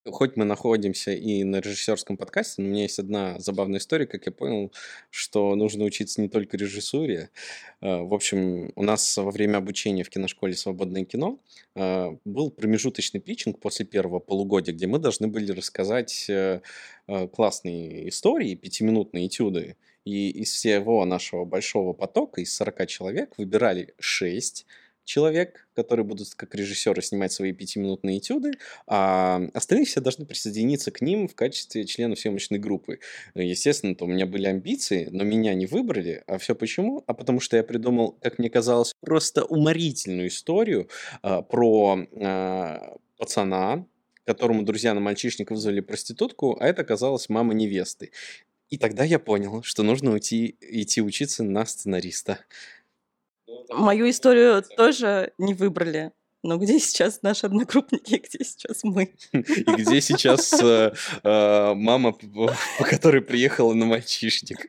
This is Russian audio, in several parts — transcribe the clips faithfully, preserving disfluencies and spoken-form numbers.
Хоть мы находимся и на режиссерском подкасте, но у меня есть одна забавная история, как я понял, что нужно учиться не только режиссуре. Э, В общем, у нас во время обучения в киношколе «Свободное кино» э, был промежуточный питчинг после первого полугодия, где мы должны были рассказать э, э, классные истории, пятиминутные этюды. И из всего нашего большого потока, из сорока человек, выбирали шесть человек, которые будут как режиссеры снимать свои пятиминутные этюды, а остальные все должны присоединиться к ним в качестве членов съемочной группы. Э, Естественно, то у меня были амбиции, но меня не выбрали. А все почему? А потому что я придумал, как мне казалось, просто уморительную историю а, про а, пацана, которому друзья на мальчишник вызвали проститутку, а это оказалась мама невесты. И тогда я понял, что нужно уйти, идти учиться на сценариста. Мою историю тоже не выбрали. Но где сейчас наши одногруппники, где сейчас мы? И где сейчас э, э, мама, п- по которой приехала на мальчишник?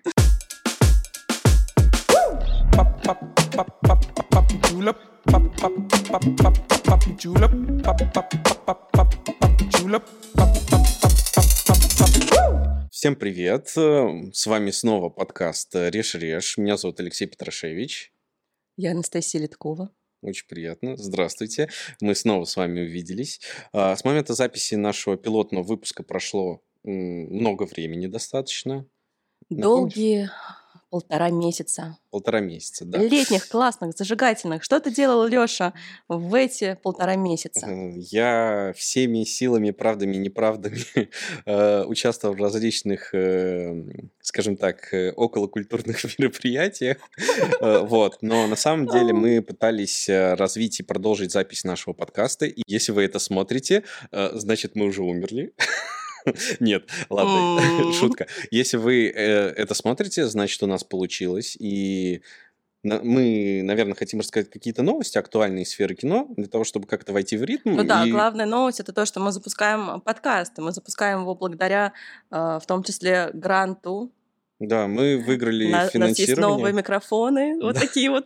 Всем привет! Э, С вами снова подкаст э, «Режь-режь». Меня зовут Алексей Петрашевич. Я Анастасия Литкова. Очень приятно. Здравствуйте. Мы снова с вами увиделись. А, С момента записи нашего пилотного выпуска прошло м, много времени достаточно. Напомнишь? Долгие полтора месяца. Полтора месяца, да. Летних, классных, зажигательных. Что ты делал, Лёша, в эти полтора месяца? Э, Я всеми силами, правдами и неправдами э, участвовал в различных, э, скажем так, э, околокультурных мероприятиях. Э, Вот. Но на самом деле мы пытались э, развить и продолжить запись нашего подкаста. И если вы это смотрите, э, значит, мы уже умерли. Нет, ладно, М, шутка. Если вы э, это смотрите, значит, у нас получилось. И на- мы, наверное, хотим рассказать какие-то новости актуальные из сферы кино, для того, чтобы как-то войти в ритм. Ну да, И главная новость — это то, что мы запускаем подкаст. И мы запускаем его благодаря, э, в том числе, гранту. да, мы выиграли На- У нас есть новые финансирование. микрофоны, вот Да, такие вот.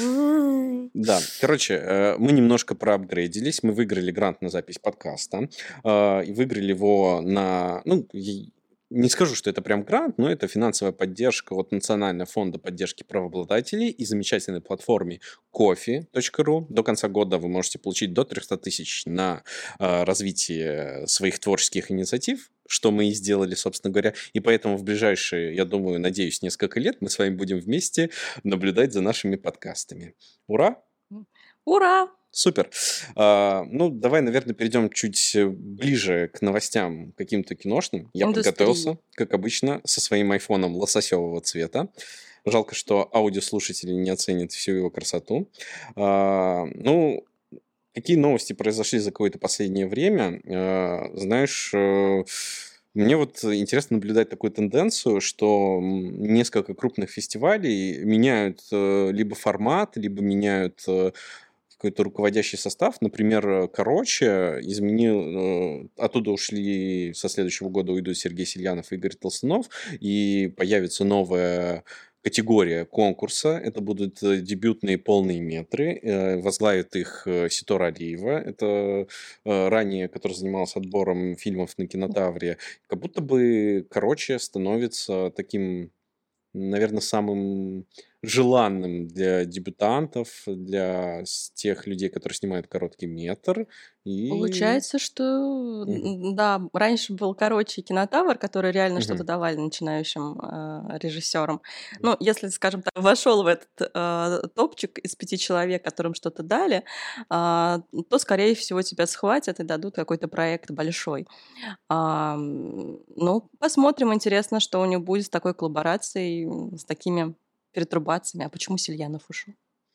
да. Короче, э, мы немножко проапгрейдились, мы выиграли грант на запись подкаста, э, и выиграли его на, ну, и- не скажу, что это прям грант, но это финансовая поддержка от Национального фонда поддержки правообладателей и замечательной платформе кофе точка ру. До конца года вы можете получить до триста тысяч на э, развитие своих творческих инициатив, что мы и сделали, собственно говоря. И поэтому в ближайшие, я думаю, надеюсь, несколько лет мы с вами будем вместе наблюдать за нашими подкастами. Ура! Ура! Супер. А, ну, давай, наверное, перейдем чуть э, ближе к новостям каким-то киношным. Я Индустрии. подготовился, как обычно, со своим айфоном лососевого цвета. Жалко, что аудиослушатели не оценят всю его красоту. А, ну, какие новости произошли за какое-то последнее время? А, знаешь, э, мне вот интересно наблюдать такую тенденцию, что м, несколько крупных фестивалей меняют э, либо формат, либо меняют э, какой-то руководящий состав. Например, э, короче, изменил, э, оттуда ушли, со следующего года уйдут Сергей Сельянов и Игорь Толстунов, и появится новая категория конкурса. Это будут э, дебютные полные метры. Э, Возглавит их э, Ситора Алиева. Это э, ранее, который занимался отбором фильмов на Кинотавре. Как будто бы короче становится таким, наверное, самым желанным для дебютантов, для с- тех людей, которые снимают короткий метр. И... Получается, что Мгм. м, да, раньше был короче кинотавр, который реально что-то Мгм. давали начинающим э, режиссерам. Ну, если, скажем так, вошел в этот э, топчик из пяти человек, которым что-то дали, а, то, скорее всего, тебя схватят и дадут какой-то проект большой. А, м, ну, посмотрим. Интересно, что у него будет с такой коллаборацией, м, с такими перетрубациями. А почему Сильянов ушел?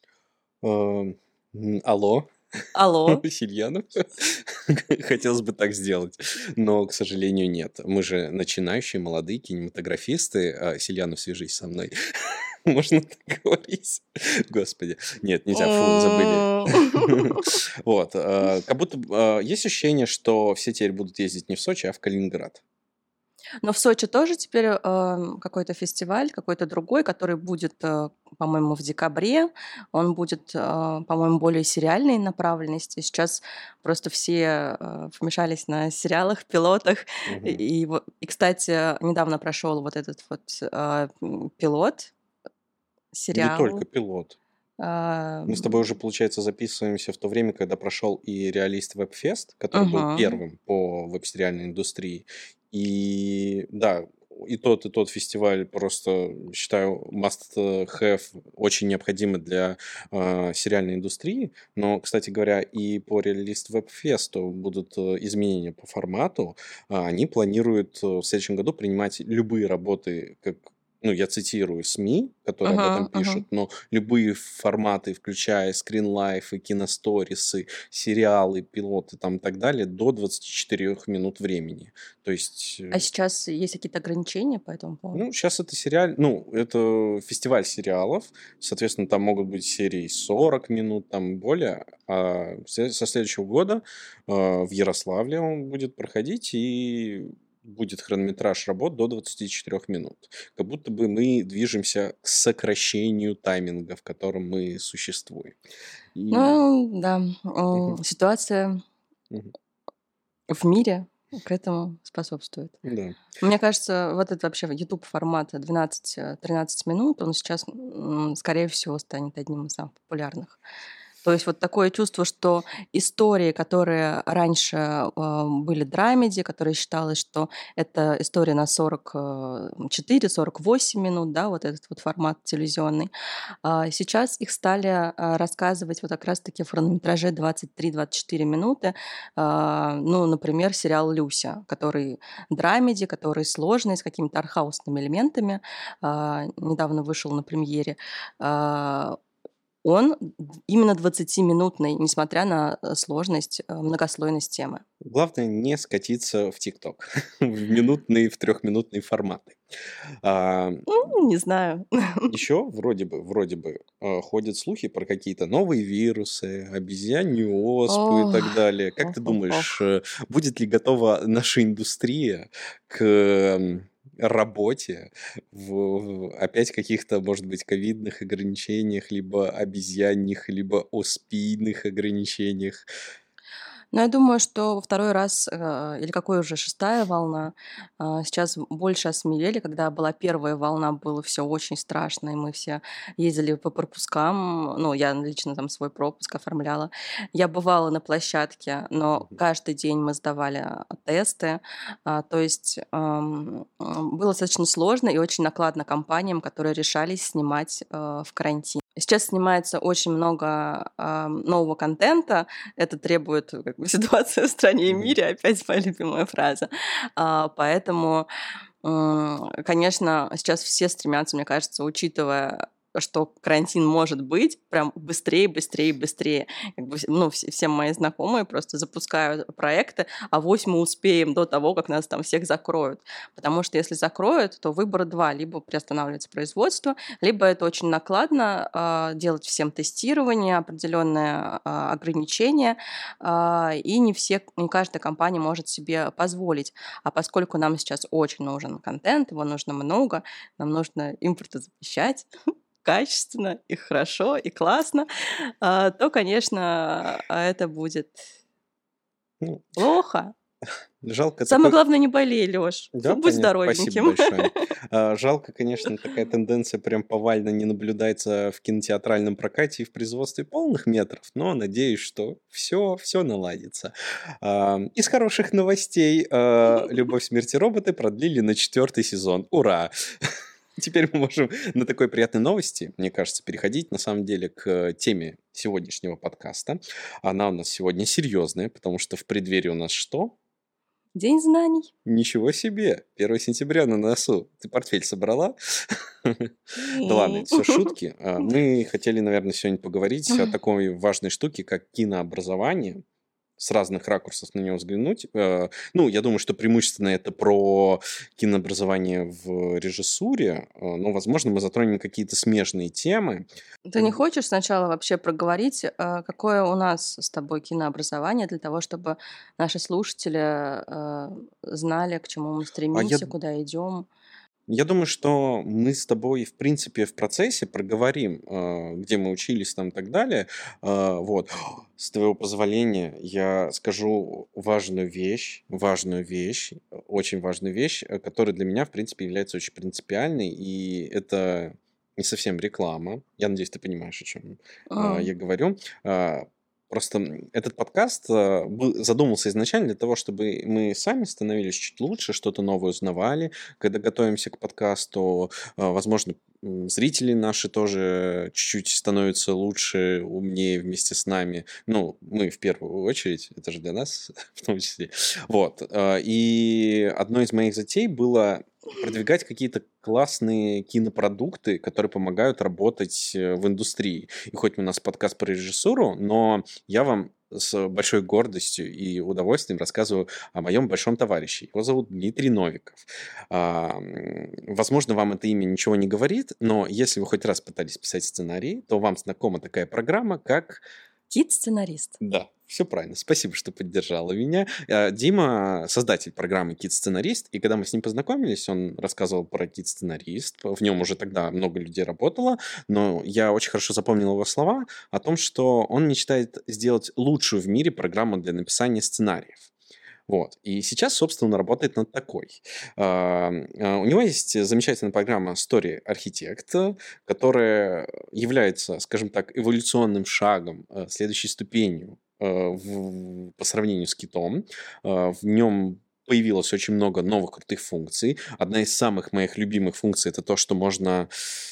Эм, м, Алло, Алло. Сильянов? Хотелось бы так сделать, но, к сожалению, нет. Мы же начинающие молодые кинематографисты. А, Сильянов, свяжись со мной. Можно так говорить? Господи. Нет, нельзя. Фу, забыли. М. Вот. э, Как будто бы, э, есть ощущение, что все теперь будут ездить не в Сочи, а в Калининград. Но в Сочи тоже теперь э, какой-то фестиваль, какой-то другой, который будет, э, по-моему, в декабре. Он будет, э, по-моему, более сериальной направленности. Сейчас просто все э, вмешались на сериалах, пилотах. И, Мгм. и, вот- и, кстати, недавно прошел вот этот вот э, м, пилот Не только сериал. пилот. э, Мы с тобой уже, получается, записываемся в то время, когда прошел и Реалист Вебфест, который был мгм. первым по веб-сериальной индустрии. И да, и тот, и тот фестиваль просто, считаю, must have, очень необходимы для э, сериальной индустрии. Но, кстати говоря, и по Реалист Вебфесту будут э, изменения по формату. А, Они планируют э, в следующем году принимать любые работы, как ну, я цитирую СМИ, которые об этом Мгм, пишут, мгм. но любые форматы, включая скринлайфы, киносторисы, сериалы, пилоты там и так далее, до двадцати четырёх минут времени. То есть, А э, сейчас есть какие-то ограничения по этому поводу? ну, сейчас это сериаль, ну, это фестиваль сериалов, соответственно, там могут быть серии сорок минут, там более, а се- со следующего года э, в Ярославле он будет проходить, и будет хронометраж работ до двадцати четырёх минут. Как будто бы мы движемся к сокращению тайминга, в котором мы существуем. И... Ну, да, Мгм, м, ситуация мгм. в мире к этому способствует. Да. Мне кажется, вот этот вообще YouTube формата двенадцать-тринадцать минут, он сейчас, м, скорее всего, станет одним из самых популярных. То есть вот такое чувство, что истории, которые раньше э, были драмеди, которые считалось, что это история на сорок четыре сорок восемь минут, да, вот этот вот формат телевизионный, а сейчас их стали а, рассказывать вот как раз-таки в хронометраже двадцать три двадцать четыре минуты. А, Ну, например, сериал «Люся», который драмеди, который сложный, с какими-то артхаусными элементами. а, Недавно вышел на премьере. А, Он именно двадцатиминутный, несмотря на э, сложность, э, многослойность темы. Главное не скатиться в ТикТок, в минутные, в трехминутные форматы. А, Ну, не знаю. Еще вроде бы, вроде бы э, ходят слухи про какие-то новые вирусы, обезьянью оспу и Ох, так далее. Как ты ох, ох, ох. думаешь, э, будет ли готова наша индустрия к м, работе в в опять каких-то, может быть, ковидных ограничениях, либо обезьянных, либо оспийных ограничениях? Но я думаю, что во второй раз, э, или какой уже, шестая волна, а, сейчас больше осмелели. Когда была первая волна, было все очень страшно, и мы все ездили по пропускам. Ну, я лично там свой пропуск оформляла. Я бывала на площадке, но Мгм. каждый день мы сдавали а, тесты. А, То есть ам, м, было достаточно сложно и очень накладно компаниям, которые решались снимать э, в карантин. Сейчас снимается очень много ам, нового контента, это требует э, как бы ситуация в стране и Мгм. мире, опять моя любимая фраза. А, поэтому, м, конечно, сейчас все стремятся, мне кажется, учитывая, что карантин может быть, прям быстрее, быстрее, быстрее. Как бы, вс- ну, все, все мои знакомые просто запускают проекты, а вось мы успеем до того, как нас там всех закроют. Потому что если закроют, то выбора два. Либо приостанавливается производство, либо это очень накладно а, делать всем тестирование, определенные а, ограничения, а, и не все, не каждая компания может себе позволить. А поскольку нам сейчас очень нужен контент, его нужно много, нам нужно импортозамещать качественно и хорошо, и классно, а, то, конечно, а, это будет Ну, плохо. жалко Самое такой. главное, не болей, Лёш. Да, Будь понятно. Спасибо здоровеньким. большое. А, Жалко, конечно, такая тенденция прям повально не наблюдается в кинотеатральном прокате и в производстве полных метров, но надеюсь, что все, все наладится. А, Из хороших новостей а, «Любовь, смерть и роботы» продлили на четвертый сезон. Ура! Теперь мы можем на такой приятной новости, мне кажется, переходить на самом деле к теме сегодняшнего подкаста. Она у нас сегодня серьезная, потому что в преддверии у нас что? День знаний. Ничего себе! первое сентября на носу. Ты портфель собрала? Да ладно, это все шутки. А, Мы хотели, наверное, сегодня поговорить о такой важной штуке, как кинообразование, с разных ракурсов на него взглянуть. Э, Ну, я думаю, что преимущественно это про кинообразование в режиссуре, э, но, возможно, мы затронем какие-то смежные темы. Ты не хочешь сначала вообще проговорить, а, какое у нас с тобой кинообразование для того, чтобы наши слушатели, а, знали, к чему мы А я стремимся, куда идем. Я думаю, что мы с тобой, в принципе, в процессе проговорим, э, где мы учились там и так далее. Э, Вот. С твоего позволения я скажу важную вещь, важную вещь, э, очень важную вещь, э, которая для меня, в принципе, является очень принципиальной, и это не совсем реклама. Я надеюсь, ты понимаешь, о чем М. я говорю. А, Просто м, этот подкаст э, был- задумался изначально для того, чтобы мы сами становились чуть лучше, что-то новое узнавали, когда готовимся к подкасту. э, Возможно, м, зрители наши тоже чуть-чуть становятся лучше, умнее вместе с нами. Ну, мы в первую очередь, это же для нас в том числе. Вот. э, И одной из моих затей было продвигать какие-то классные кинопродукты, которые помогают работать э, в индустрии. И хоть у нас подкаст про режиссуру, но я вам с большой гордостью и удовольствием рассказываю о моем большом товарище. Его зовут Дмитрий Новиков. А, м, Возможно, вам это имя ничего не говорит, но если вы хоть раз пытались писать сценарий, то вам знакома такая программа, как Кит-сценарист. да, все правильно. Спасибо, что поддержала меня. Э, Дима, создатель программы Кит-сценарист, и когда мы с ним познакомились, он рассказывал про Кит-сценарист. В нем уже тогда много людей работало, но я очень хорошо запомнил его слова о том, что он мечтает сделать лучшую в мире программу для написания сценариев. Вот. И сейчас, собственно, он работает над такой. А, а, У него есть замечательная программа Story Architect, которая является, скажем так, эволюционным шагом, э, следующей ступенью э, в- по сравнению с Китом. А, В нем появилось очень много новых крутых функций. Одна из самых моих любимых функций — это то, что можно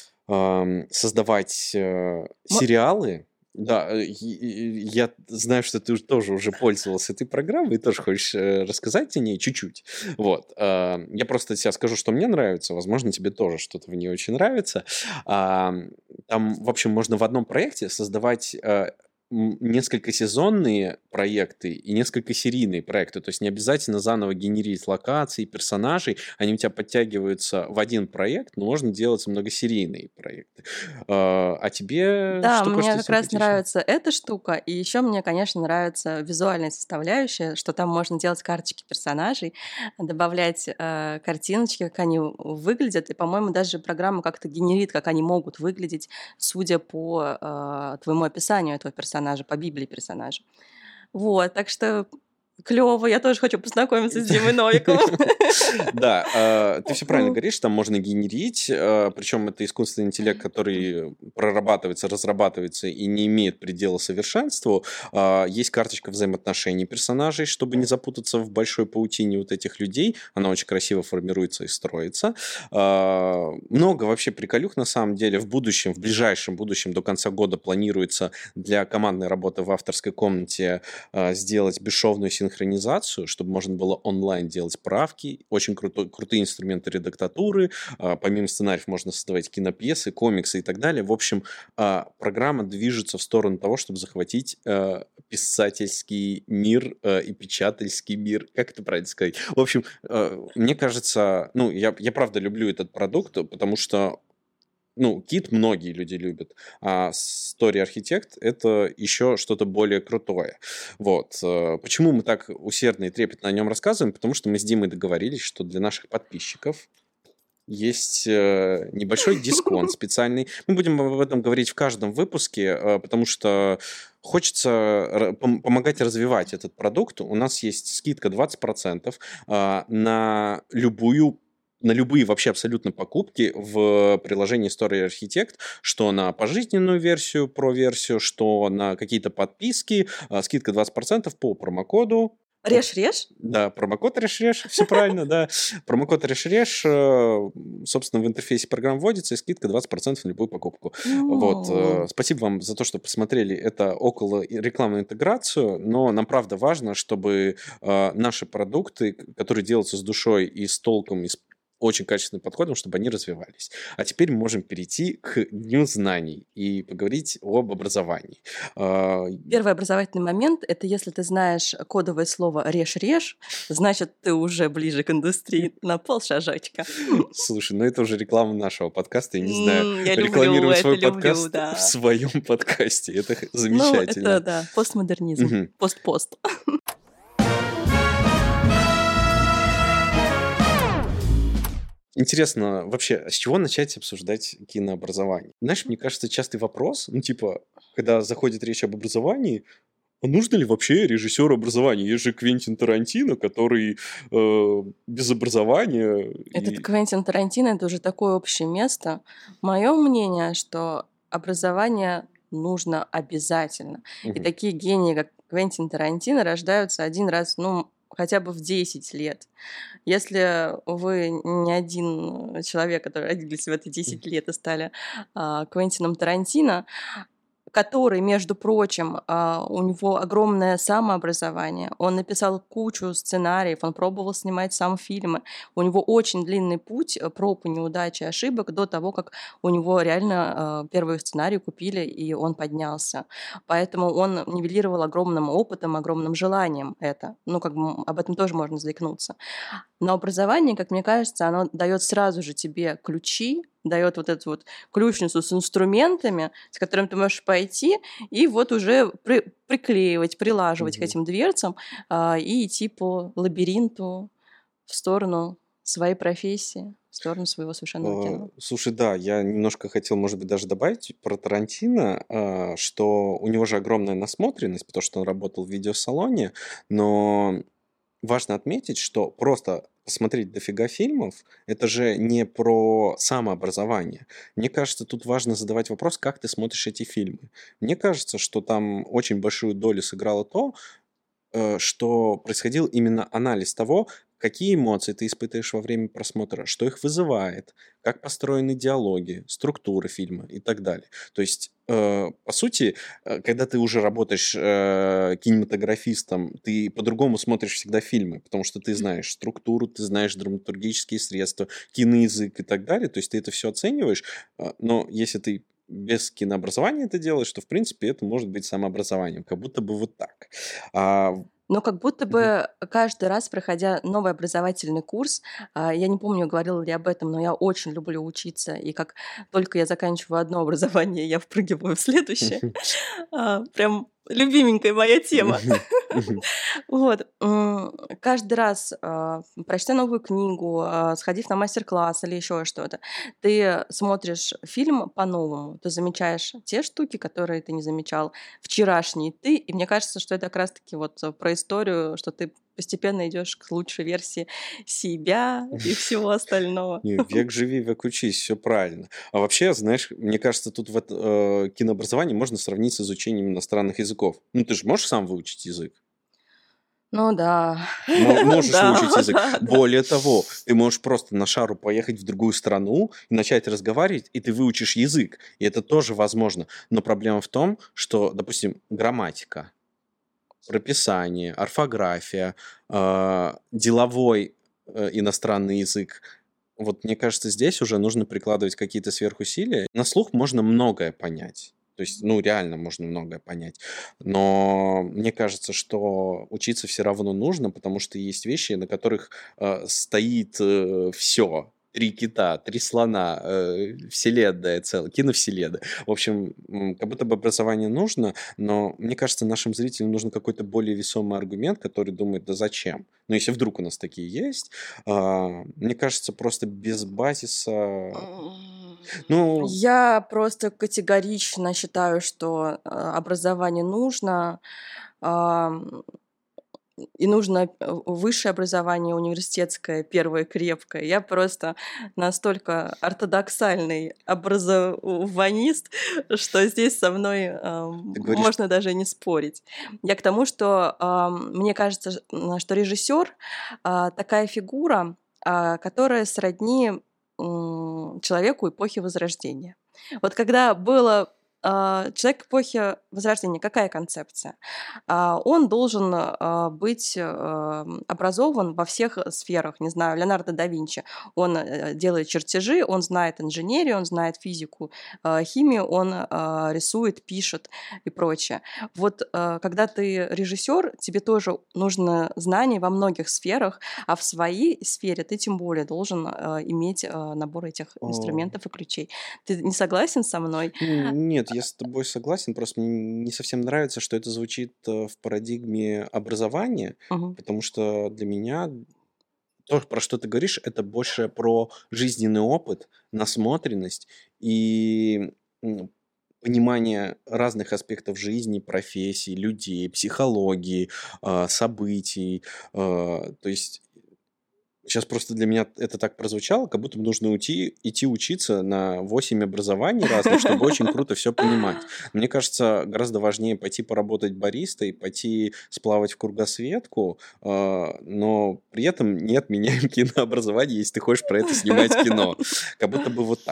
ам, создавать э, Мо- сериалы. Да, э, и- и- я знаю, что ты уж тоже уже пользовался этой программой и тоже хочешь э, рассказать о ней чуть-чуть. Вот. а, Я просто сейчас скажу, что мне нравится. Возможно, тебе тоже что-то в ней очень нравится. А, Там, в общем, можно в одном проекте создавать э, м, несколько сезонные проекты и несколько серийные проекты. То есть не обязательно заново генерить локации, персонажей. Они у тебя подтягиваются в один проект, но можно делать многосерийные проекты. А а тебе Да, что мне кажется как раз симпатичнее? нравится эта штука, и еще мне, конечно, нравится визуальная составляющая, что там можно делать карточки персонажей, добавлять э, картиночки, как они выглядят, и, по-моему, даже программа как-то генерит, как они могут выглядеть, судя по э, твоему описанию этого персонажа, по Библии персонажа. Вот, так что клево, я тоже хочу познакомиться с Димой Новиковым. Да, а, ты все правильно говоришь, там можно генерить, причем это искусственный интеллект, который прорабатывается, разрабатывается и не имеет предела совершенству. А, Есть карточка взаимоотношений персонажей, чтобы не запутаться в большой паутине вот этих людей. Она очень красиво формируется и строится. А, Много вообще приколюх на самом деле. В будущем, в ближайшем будущем, до конца года планируется для командной работы в авторской комнате а, сделать бесшовную синхронизацию, чтобы можно было онлайн делать правки. Очень круто, крутые инструменты редактатуры. А, Помимо сценариев можно создавать кинопьесы, комиксы и так далее. В общем, а, программа движется в сторону того, чтобы захватить а, писательский мир а, и печатательский мир. Как это правильно сказать? В общем, а, мне кажется, ну, я, я правда люблю этот продукт, потому что ну, Кит многие люди любят, а Story Architect — это еще что-то более крутое. Вот. э, Почему мы так усердно и трепетно о нем рассказываем? Потому что мы с Димой договорились, что для наших подписчиков есть э, небольшой дисконт специальный. Мы будем об этом говорить в каждом выпуске, э, потому что хочется ра- пом- помогать развивать этот продукт. У нас есть скидка двадцать процентов а, на любую на любые вообще абсолютно покупки в приложении Story Architect, что на пожизненную версию, про-версию, что на какие-то подписки. А, Скидка двадцать процентов по промокоду. Режь-режь? Да, промокод решреш, все правильно, да. Промокод решреш, э, собственно, в интерфейсе программы вводится, и скидка двадцать процентов на любую покупку. Вот. э, М. Спасибо вам за то, что посмотрели это около и- рекламную интеграцию, но нам правда важно, чтобы э, наши продукты, к- которые делаются с душой и с толком, и с очень качественным подходом, чтобы они развивались. А теперь мы можем перейти к Дню знаний и поговорить об образовании. А, Первый образовательный момент — это если ты знаешь кодовое слово «режь-режь», значит, ты уже ближе к индустрии на полшажочка. Слушай, ну это уже реклама нашего подкаста. Я не знаю, М, Я люблю рекламируем это, свой люблю, подкаст в да. своем подкасте. Это х- Ну, это замечательно. да, постмодернизм, Мгм. пост-пост. Интересно вообще, с чего начать обсуждать кинообразование? Знаешь, мне кажется, частый вопрос, ну, типа, когда заходит речь об образовании, а нужно ли вообще режиссеру образование? Есть же Квентин Тарантино, который э, без образования Этот и... Квентин Тарантино — это уже такое общее место. Мое мнение, что образование нужно обязательно. И Мгм. такие гении, как Квентин Тарантино, рождаются один раз, ну, хотя бы в десять лет. Если вы не один человек, который родились в эти десять лет и стали а, Квентином Тарантино, который, между прочим, а, у него огромное самообразование. Он написал кучу сценариев, он пробовал снимать сам фильмы. У него очень длинный путь э, проб и неудач и ошибок до того, как у него реально а, первый сценарий купили, и он поднялся. Поэтому он нивелировал огромным опытом, огромным желанием это. Ну, как бы м, об этом тоже можно заикнуться. Но образование, как мне кажется, оно дает сразу же тебе ключи, дает вот эту вот ключницу с инструментами, с которым ты можешь пойти и вот уже при- приклеивать, прилаживать к Мгм. этим дверцам а, и идти по лабиринту в сторону своей профессии, в сторону своего совершенного Э, кино. Слушай, да, я немножко хотел, может быть, даже добавить про Тарантино, а, что у него же огромная насмотренность, потому что он работал в видеосалоне, но важно отметить, что просто посмотреть дофига фильмов — это же не про самообразование. Мне кажется, тут важно задавать вопрос, как ты смотришь эти фильмы. Мне кажется, что там очень большую долю сыграло то, э, что происходил именно анализ того, какие эмоции ты испытываешь во время просмотра, что их вызывает, как построены диалоги, структура фильма и так далее. То есть, э, по сути, э, когда ты уже работаешь э, кинематографистом, ты по-другому смотришь всегда фильмы, потому что ты знаешь структуру, ты знаешь драматургические средства, киноязык и так далее. То есть ты это все оцениваешь, э, но если ты без кинообразования это делаешь, то, в принципе, это может быть самообразованием. Как будто бы вот так. А, Но как будто мгм. бы каждый раз, проходя новый образовательный курс, а, я не помню, говорила ли об этом, но я очень люблю учиться, и как только я заканчиваю одно образование, я впрыгиваю в следующее. А, Прям любименькая моя тема. Мгм. Мгм. Вот, м, каждый раз, а, прочтя новую книгу, а, сходив на мастер-класс или еще что-то, ты смотришь фильм по-новому, ты замечаешь те штуки, которые ты не замечал вчерашний ты, и мне кажется, что это как раз-таки вот э, про историю, что ты постепенно идешь к лучшей версии себя и всего остального. Не, век живи, век учись, все правильно. А вообще, знаешь, мне кажется, тут в это, э, кинообразование можно сравнить с изучением иностранных языков. Ну, ты же можешь сам выучить язык? Ну да, Мо- Можешь выучить да, язык. да, да. Более того, ты можешь просто на шару поехать в другую страну и начать разговаривать, и ты выучишь язык. И это тоже возможно. Но проблема в том, что, допустим, грамматика, прописание, орфография, а, деловой э, иностранный язык. Вот мне кажется, здесь уже нужно прикладывать какие-то сверхусилия. На слух можно многое понять. То есть, ну, реально можно многое понять. Но мне кажется, что учиться все равно нужно, потому что есть вещи, на которых э, стоит все. Три кита, три слона, э, вселенная целая, киновселенная. В общем, м, как будто бы образование нужно, но мне кажется, нашим зрителям нужен какой-то более весомый аргумент, который думает, да зачем? Но если вдруг у нас такие есть, а, мне кажется, просто без базиса, М, ну, Я просто категорично считаю, что э, образование нужно. ам, И нужно э, высшее образование университетское, первое, крепкое. Я просто настолько ортодоксальный образованист, что здесь со мной ам, ты говоришь, можно даже не спорить. Я к тому, что ам, мне кажется, ж- м, что режиссер а, такая фигура, а, которая сродни м, человеку эпохи Возрождения. Вот когда было а, человек эпохи Возрождения, какая концепция? А, он должен а, быть а, образован во всех сферах. Не знаю, Леонардо да Винчи, он э, делает чертежи, он знает инженерию, он знает физику, а, химию, он а, рисует, пишет и прочее. Вот а, когда ты режиссер, тебе тоже нужно знание во многих сферах, а в своей сфере ты тем более должен а, иметь а, набор этих о, инструментов и ключей. Ты не согласен со мной? н- нет, я с тобой согласен, просто мне не совсем нравится, что это звучит э, в парадигме образования, Мгм. потому что для меня то, про что ты говоришь, это больше про жизненный опыт, насмотренность и м, понимание разных аспектов жизни, профессий, людей, психологии, а, событий. А, То есть сейчас просто для меня это так прозвучало, как будто бы нужно уйти, идти учиться на восемь образований разных, чтобы очень круто все понимать. Мне кажется, гораздо важнее пойти поработать баристой, пойти сплавать в кругосветку, а, но при этом не отменяем кинообразование, если ты хочешь про это снимать кино. Как будто бы вот так.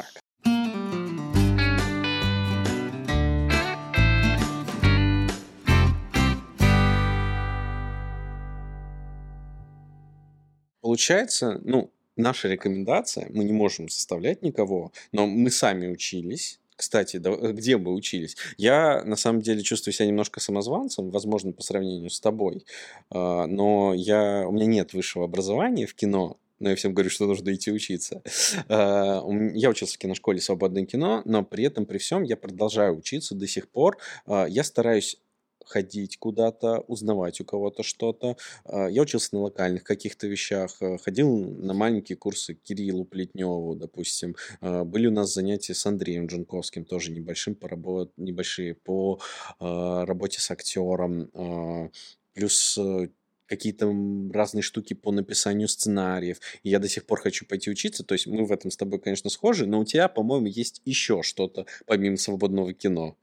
Получается, ну, наша рекомендация, мы не можем заставлять никого, но мы сами учились. Кстати, да, э, где вы учились? Я, на самом деле, чувствую себя немножко самозванцем, возможно, по сравнению с тобой, а, но я, у меня нет высшего образования в кино, но я всем говорю, что нужно идти учиться. А, у м- Я учился в киношколе «Свободное кино», но при этом, при всем, я продолжаю учиться до сих пор. А, Я стараюсь ходить куда-то, узнавать у кого-то что-то. А, Я учился на локальных каких-то вещах, э, ходил на маленькие курсы к Кириллу Плетневу, допустим. А, Были у нас занятия с Андреем Джунковским, тоже небольшим по работ- небольшие, по а, работе с актером. А, Плюс э, какие-то м, разные штуки по написанию сценариев. И я до сих пор хочу пойти учиться. То есть мы в этом с тобой, конечно, схожи, но у тебя, по-моему, есть еще что-то помимо свободного кино.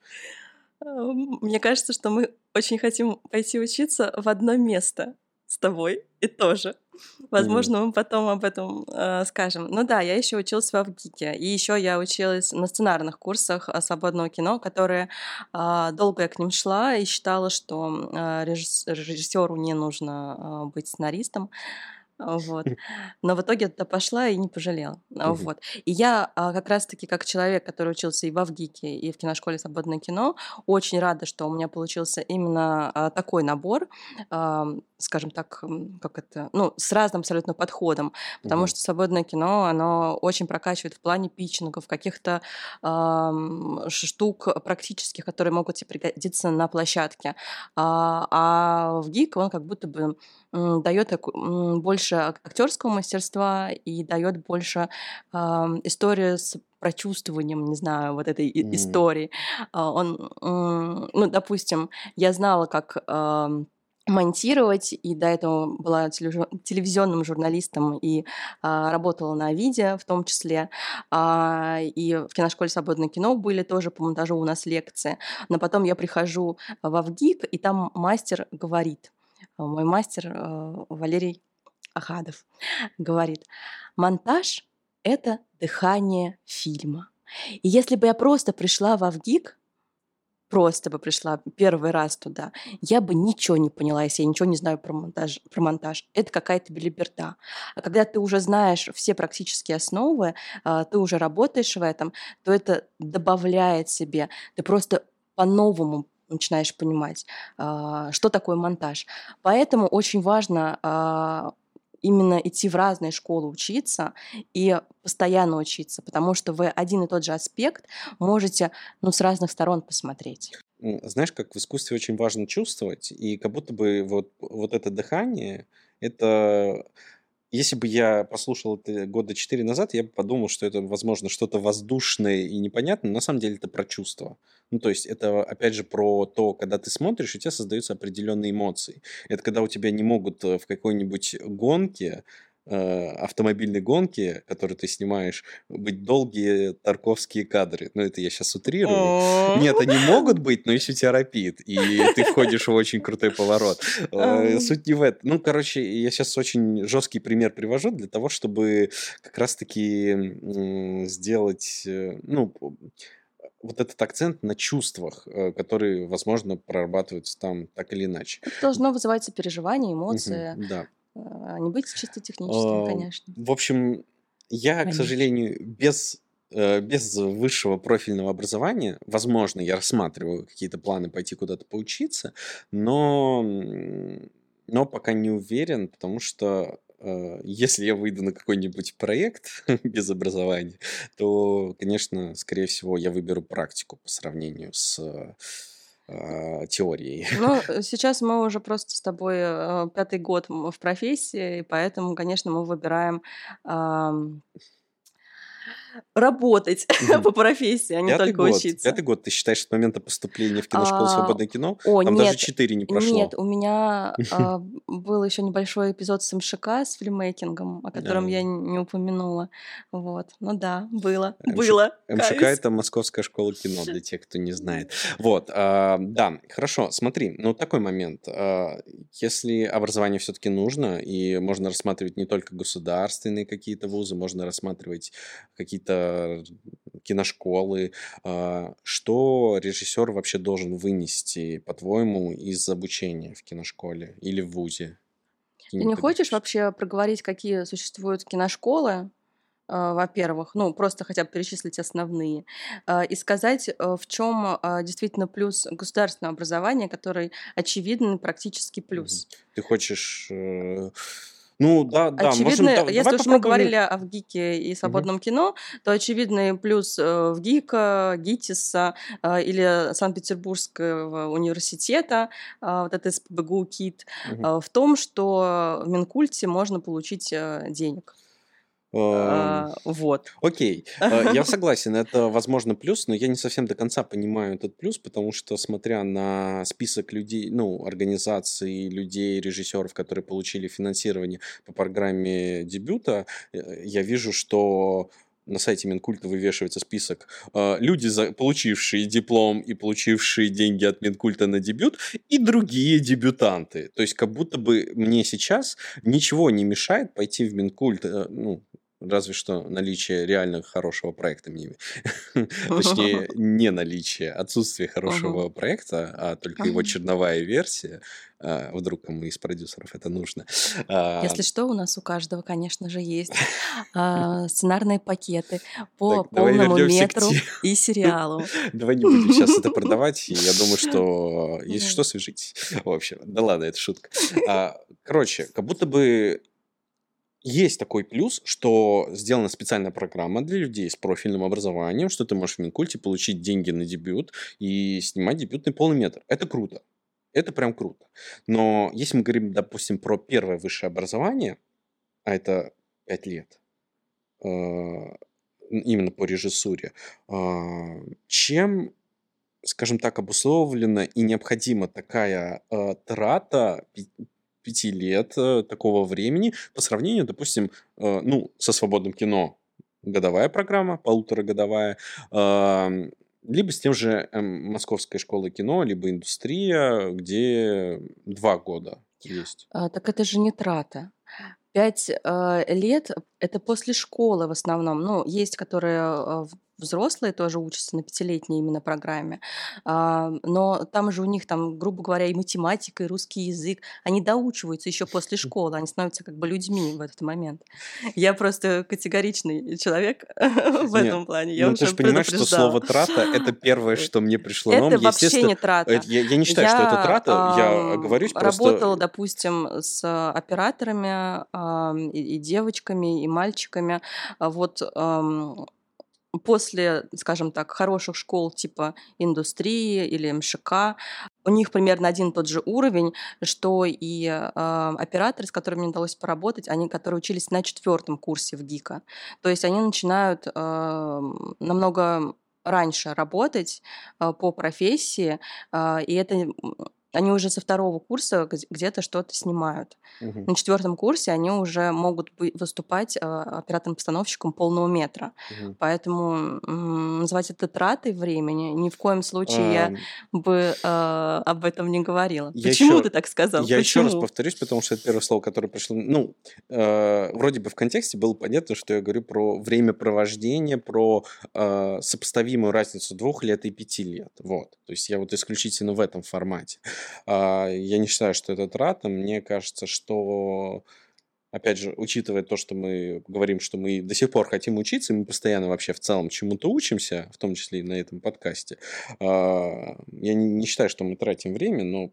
Ам, Мне кажется, что мы очень хотим пойти учиться в одно место с тобой и тоже. М, Возможно, мы потом об этом э, скажем. Ну да, я еще училась в Авгике, и еще я училась на сценарных курсах э, свободного кино, которые а, долго я к ним шла и считала, что а, режисс- режиссеру не нужно а, быть сценаристом. А, Вот. Но в итоге я туда пошла и не пожалела. А, мгм. Вот. И я а, как раз-таки как человек, который учился и в Авгике, и в киношколе «Свободное кино», очень рада, что у меня получился именно а, такой набор, ам, скажем так, м, как это, ну, с разным абсолютно подходом, потому Мгм. что «Свободное кино», оно очень прокачивает в плане питчингов, каких-то ам, ш- штук практических, которые могут тебе пригодиться на площадке. А, а в ГИК он как будто бы м, дает таку- м, больше ак- актерского мастерства и дает больше ам, историю с прочувствованием, не знаю, вот этой и- М, истории. А, Он, м, ну, допустим, я знала, как ам, монтировать, и до этого была телевизион- телевизионным журналистом и а, работала на видео в том числе. А, и в киношколе «Свободное кино» были тоже по монтажу у нас лекции. Но потом я прихожу в Авгик, и там мастер говорит, а, мой мастер э, Валерий Ахадов говорит: монтаж — это дыхание фильма. И если бы я просто пришла в Авгик, просто бы пришла первый раз туда, я бы ничего не поняла, если я ничего не знаю про монтаж. Про монтаж. Это какая-то белиберда. А когда ты уже знаешь все практические основы, а, ты уже работаешь в этом, то это добавляет себе. Ты просто по-новому начинаешь понимать, а, что такое монтаж. Поэтому очень важно а, именно идти в разные школы учиться и постоянно учиться, потому что вы один и тот же аспект можете, ну, с разных сторон посмотреть. м, Знаешь, как в искусстве очень важно чувствовать, и как будто бы вот, вот это дыхание, это... Если бы я послушал это года четыре назад, я бы подумал, что это, возможно, что-то воздушное и непонятное, но на самом деле это про чувства. Ну, то есть это, опять же, про то, когда ты смотришь, у тебя создаются определенные эмоции. Это когда у тебя не могут э, в какой-нибудь гонке, э, автомобильной гонке, которую ты снимаешь, быть долгие тарковские кадры. Ну, это я сейчас утрирую. Нет, они могут быть, но если у тебя рапид, и ты входишь в очень крутой поворот. Э, Ам, Суть не в этом. Ну, короче, я сейчас очень жесткий пример привожу для того, чтобы как раз-таки м, сделать, э, ну, п- вот этот акцент на чувствах, э, которые, возможно, прорабатываются там так или иначе. Это должно вызывать сопереживание, Мгм, эмоции, да. а не быть чисто техническим, А, конечно. В общем, я, к Конечно. сожалению, без, э, без высшего профильного образования, возможно, я рассматриваю какие-то планы пойти куда-то поучиться, но, м, но пока не уверен, потому что э, если я выйду на какой-нибудь проект без образования, то, конечно, скорее всего, я выберу практику по сравнению с э, теорией. Ну, э, сейчас мы уже просто с тобой э, пятый год м, в профессии, и поэтому, конечно, мы выбираем ам, работать Мгм. по профессии, а не Пятый только год. учиться. Пятый год, ты считаешь, с момента поступления в киношколу А, «Свободное кино»? О, Там даже нет, четыре не нет, прошло. у меня а, был еще небольшой эпизод с МШК, с фильммейкингом, о котором я А, н- не упомянула. Вот. Ну да, было, МШК, было, МШК каюсь. это Московская школа кино, для тех, кто не знает. Вот, а, да, хорошо, смотри, ну такой момент. а, Если образование все-таки нужно, и можно рассматривать не только государственные какие-то вузы, можно рассматривать какие-то киношколы, а, что режиссер вообще должен вынести, по-твоему, из обучения в киношколе или в вузе Ты не хочешь кинематографическом? вообще проговорить, какие существуют киношколы, а, во-первых, ну, просто хотя бы перечислить основные, а, и сказать, э, в чем действительно плюс государственного образования, который очевидный практический Мгм. плюс. Ты хочешь... э, Ну, да, да, можем... Очевидный, да- давай если уж мы попробуем... говорили о в ГИКе и Мгм. свободном кино, то очевидный плюс э, в ГИКа, ГИТИСа а, или Санкт-Петербургского университета, а, вот это СПбГУ КИТ, Мгм. а, в том, что в Минкульте можно получить э, денег. Ам, А, Вот. Окей, э, я согласен, это, возможно, плюс, но я не совсем до конца понимаю этот плюс, потому что, смотря на список людей, ну, организаций, людей, режиссеров, которые получили финансирование по программе дебюта, э, я вижу, что на сайте Минкульта вывешивается список э, люди, за- получившие диплом и получившие деньги от Минкульта на дебют, и другие дебютанты. То есть, как будто бы мне сейчас ничего не мешает пойти в Минкульт, э, ну, разве что наличие реально хорошего проекта, мне- точнее, не наличие, отсутствие Мгм. хорошего проекта, а только его черновая версия, а, вдруг кому из продюсеров это нужно. А, Если что, у нас у каждого, конечно же, есть а, сценарные пакеты Так, по давай полному вернемся к метру теме. и сериалу. Давай не будем сейчас это продавать. и Я думаю, что если Мгм. что, свяжитесь. В общем, да ладно, это шутка. А, Короче, как будто бы есть такой плюс, что сделана специальная программа для людей с профильным образованием, что ты можешь в Минкульте получить деньги на дебют и снимать дебютный полный метр. Это круто. Это прям круто. Но если мы говорим, допустим, про первое высшее образование, а это пять лет, э, именно по режиссуре, а, чем, скажем так, обусловлена и необходима такая э, трата пи- пяти лет э, такого времени по сравнению, допустим, э, ну, со свободным кино годовая программа, полуторагодовая, ам, либо с тем же эм, Московской школой кино, либо индустрия, где два года есть. А, Так это же не трата. Пять а, лет — это после школы в основном. Ну, есть, которые а, в- взрослые тоже учатся на пятилетней именно программе, А, но там же у них там, грубо говоря, и математика, и русский язык. Они доучиваются еще после школы, они становятся как бы людьми в этот момент. Я просто категоричный человек в Нет, этом плане, я ну ты же уже понимаешь, что предупреждала. слово «трата» — это первое, что мне пришло на ум. Это вообще Естественно, не э, трата. я, я не считаю, что это Я, трата, я ам, оговорюсь, просто... работала, допустим, с операторами, ам, и и девочками, и мальчиками. А вот, ам, после, скажем так, хороших школ типа индустрии или МШК, у них примерно один и тот же уровень, что и, а, операторы, с которыми мне удалось поработать, они, которые учились на четвертом курсе в ГИКа. То есть они начинают, ам, намного раньше работать, а, по профессии, а, и это, м, они уже со второго курса гдь где-то что-то снимают. Мгм, На четвертом курсе они уже могут бы выступать, а, оператором-постановщиком полного метра. мгм. Поэтому, м, назвать это тратой времени ни в коем случае я Ам, бы, а, об этом не говорила. Я Почему еще, ты так сказал? я еще раз Почему? повторюсь, потому что это первое слово, которое пришло. Ну, э, вроде бы в контексте было понятно, что я говорю про времяпровождение, про э, сопоставимую разницу двух лет и пяти лет. Вот. То есть я вот исключительно в этом формате. А, я не считаю, что это трата. Мне кажется, что опять же, учитывая то, что мы говорим, что мы до сих пор хотим учиться, мы постоянно вообще в целом чему-то учимся, в том числе и на этом подкасте. а, Я не не считаю, что мы тратим время, но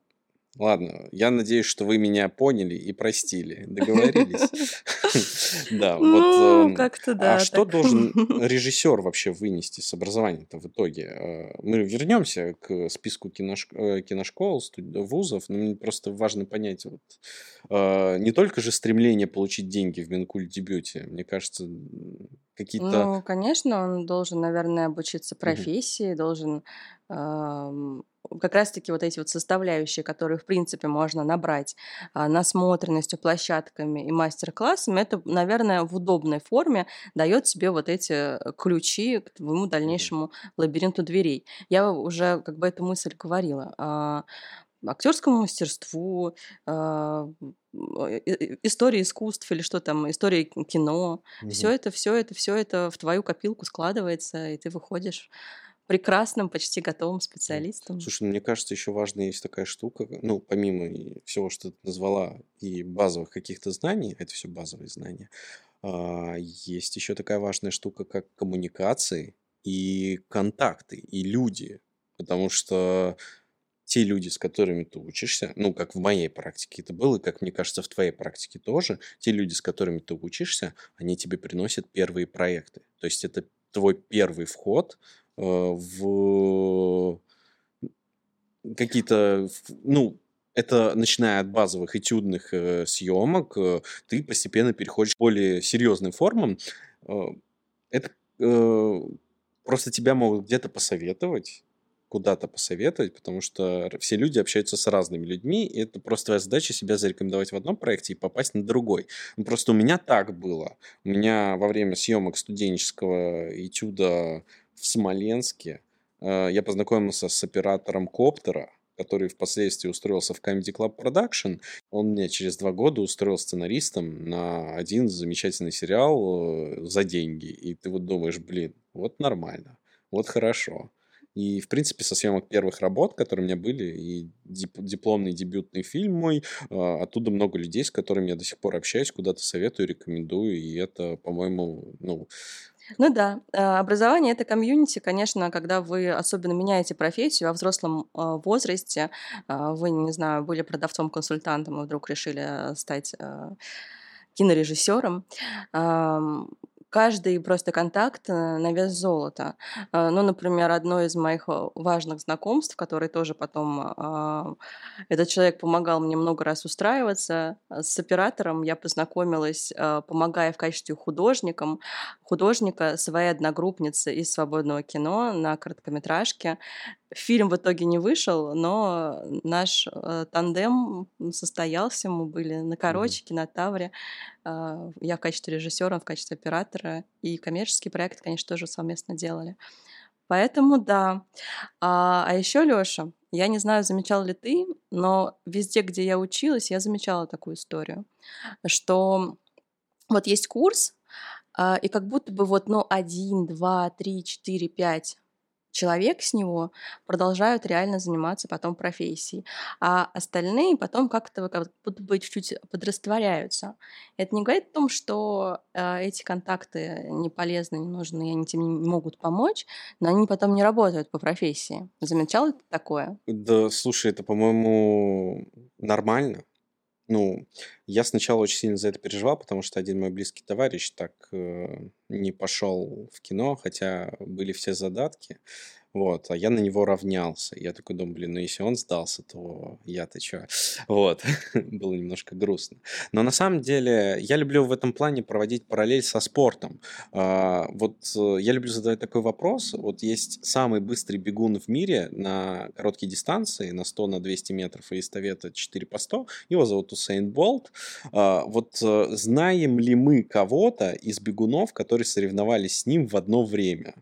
Ладно, я надеюсь, что вы меня поняли и простили. Договорились? Да, вот. Ну, эм, как-то А да, что так. должен режиссер вообще вынести с образования-то в итоге? Э, Мы вернемся к списку кинош- э, киношкол, студ- вузов, но мне просто важно понять, вот, э, не только же стремление получить деньги в Минкульт-дебюте, мне кажется, м, какие-то... Ну, конечно, он должен, наверное, обучиться Мгм, профессии, должен ам, как раз-таки вот эти вот составляющие, которые, в принципе, можно набрать а, насмотренностью, площадками и мастер-классами, это, наверное, в удобной форме дает тебе вот эти э, ключи к твоему мгм, дальнейшему лабиринту дверей. Я уже как бы эту мысль говорила. А, актерскому мастерству, а, м, э, э, истории искусств или что там, истории к- кино. Все мгм. это, все это, все это в твою копилку складывается, и ты выходишь прекрасным, почти готовым М. специалистом. Слушай, ну, мне кажется, еще важная есть такая штука, ну, помимо и всего, что ты назвала, и базовых каких-то знаний, это все базовые знания, а, есть еще такая важная штука, как коммуникации и контакты, и люди. Потому что те люди, с которыми ты учишься, ну, как в моей практике это было, и как мне кажется, в твоей практике тоже, те люди, с которыми ты учишься, они тебе приносят первые проекты. То есть это твой первый вход э, в какие-то, ф- ну, это начиная от базовых этюдных э, съемок, э, ты постепенно переходишь к более серьезным формам. Э, это э, просто тебя могут где-то посоветовать, куда-то посоветовать, потому что р- все люди общаются с разными людьми, и это просто твоя задача себя зарекомендовать в одном проекте и попасть на другой. Ну, просто у меня так было. У меня во время съемок студенческого этюда в Смоленске э, я познакомился с оператором коптера, который впоследствии устроился в Comedy Club Production. Он меня через два года устроил сценаристом на один замечательный сериал э, за деньги. И ты вот думаешь, блин, вот нормально, вот хорошо. И, в принципе, со съемок первых работ, которые у меня были, и дип- дипломный дебютный фильм мой, э, оттуда много людей, с которыми я до сих пор общаюсь, куда-то советую, рекомендую, и это, по-моему, ну, Ну да, а, образование — это комьюнити, конечно, когда вы особенно меняете профессию во взрослом а, возрасте, а, вы, не знаю, были продавцом-консультантом и вдруг решили а, стать а, кинорежиссером. Ам, каждый просто контакт э, на вес золота. А, ну, например, одно из моих э, важных знакомств, который тоже потом а, этот человек помогал мне много раз устраиваться. А, С оператором я познакомилась, а, помогая в качестве художником, художника своей одногруппницы из свободного кино на короткометражке. Фильм в итоге не вышел, но наш э, тандем состоялся. Мы были на мгм. Короче, Кинотавре. А, Я в качестве режиссера, он в качестве оператора. И коммерческий проект, конечно, тоже совместно делали. Поэтому да. А, а еще, Лёша, я не знаю, замечал ли ты, но везде, где я училась, я замечала такую историю, что вот есть курс, а, и как будто бы вот, ну, один, два, три, четыре, пять человек с него продолжают реально заниматься потом профессией, а остальные потом как-то вот как будто бы чуть-чуть подрастворяются. Это не говорит о том, что, а, эти контакты не полезны, не нужны, и они тебе не могут помочь, но они потом не работают по профессии. Замечал ты такое? Да, слушай, это, по-моему, нормально. Ну, я сначала очень сильно за это переживал, потому что один мой близкий товарищ так э, не пошел в кино, хотя были все задатки. Вот, а я на него равнялся. Я такой думаю, блин, ну если он сдался, то я-то чё? Вот, было немножко грустно. Но на самом деле я люблю в этом плане проводить параллель со спортом. А, Вот э, я люблю задавать такой вопрос. Вот есть самый быстрый бегун в мире на короткие дистанции, на сто, на двести метров и эстафета четыре по сто. Его зовут Усейн Болт. А, Вот э, знаем ли мы кого-то из бегунов, которые соревновались с ним в одно время?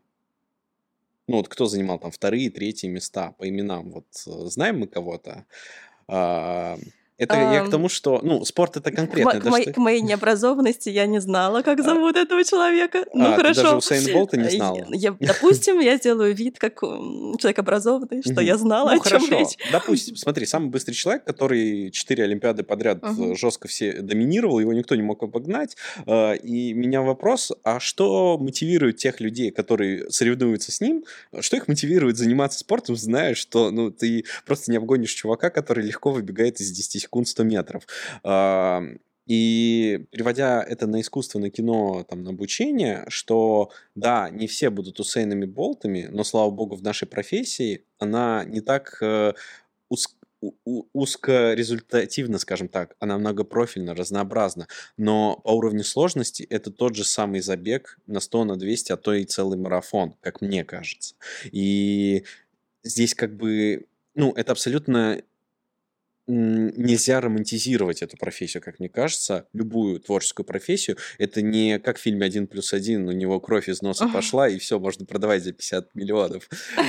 Ну, вот кто занимал там вторые, третьи места по именам? Вот э, знаем мы кого-то? А, Это я к тому, что, ну, спорт это К, конкретно. мо- к Это моей, что... к моей необразованности я не знала, как А, зовут этого человека. Ну, а, ты даже хорошо. Усейн Болта не Э, Я, знала? я- допустим, я сделаю вид, как м, человек образованный, что я Мгм. знала, Ну, о чем хорошо. речь. Допустим, смотри, самый быстрый человек, который четыре Олимпиады подряд Мгм. жестко все доминировал, его никто не мог обогнать. А, И меня вопрос, а что мотивирует тех людей, которые соревнуются с ним, что их мотивирует заниматься спортом, зная, что ну, ты просто не обгонишь чувака, который легко выбегает из десяти секунд сто метров. А, И переводя это на искусство, на кино, там, на обучение, что да, не все будут Усейнами Болтами, но, слава богу, в нашей профессии она не так э, уз- у- у- узкорезультативна, скажем так, она многопрофильна, разнообразна, но по уровню сложности это тот же самый забег на сто, на двести, а то и целый марафон, как мне кажется. И здесь как бы, ну, это абсолютно м, нельзя романтизировать эту профессию, как мне кажется, любую творческую профессию. Это не как в фильме «Один плюс один», у него кровь из носа пошла, и все, можно продавать за пятьдесят миллионов.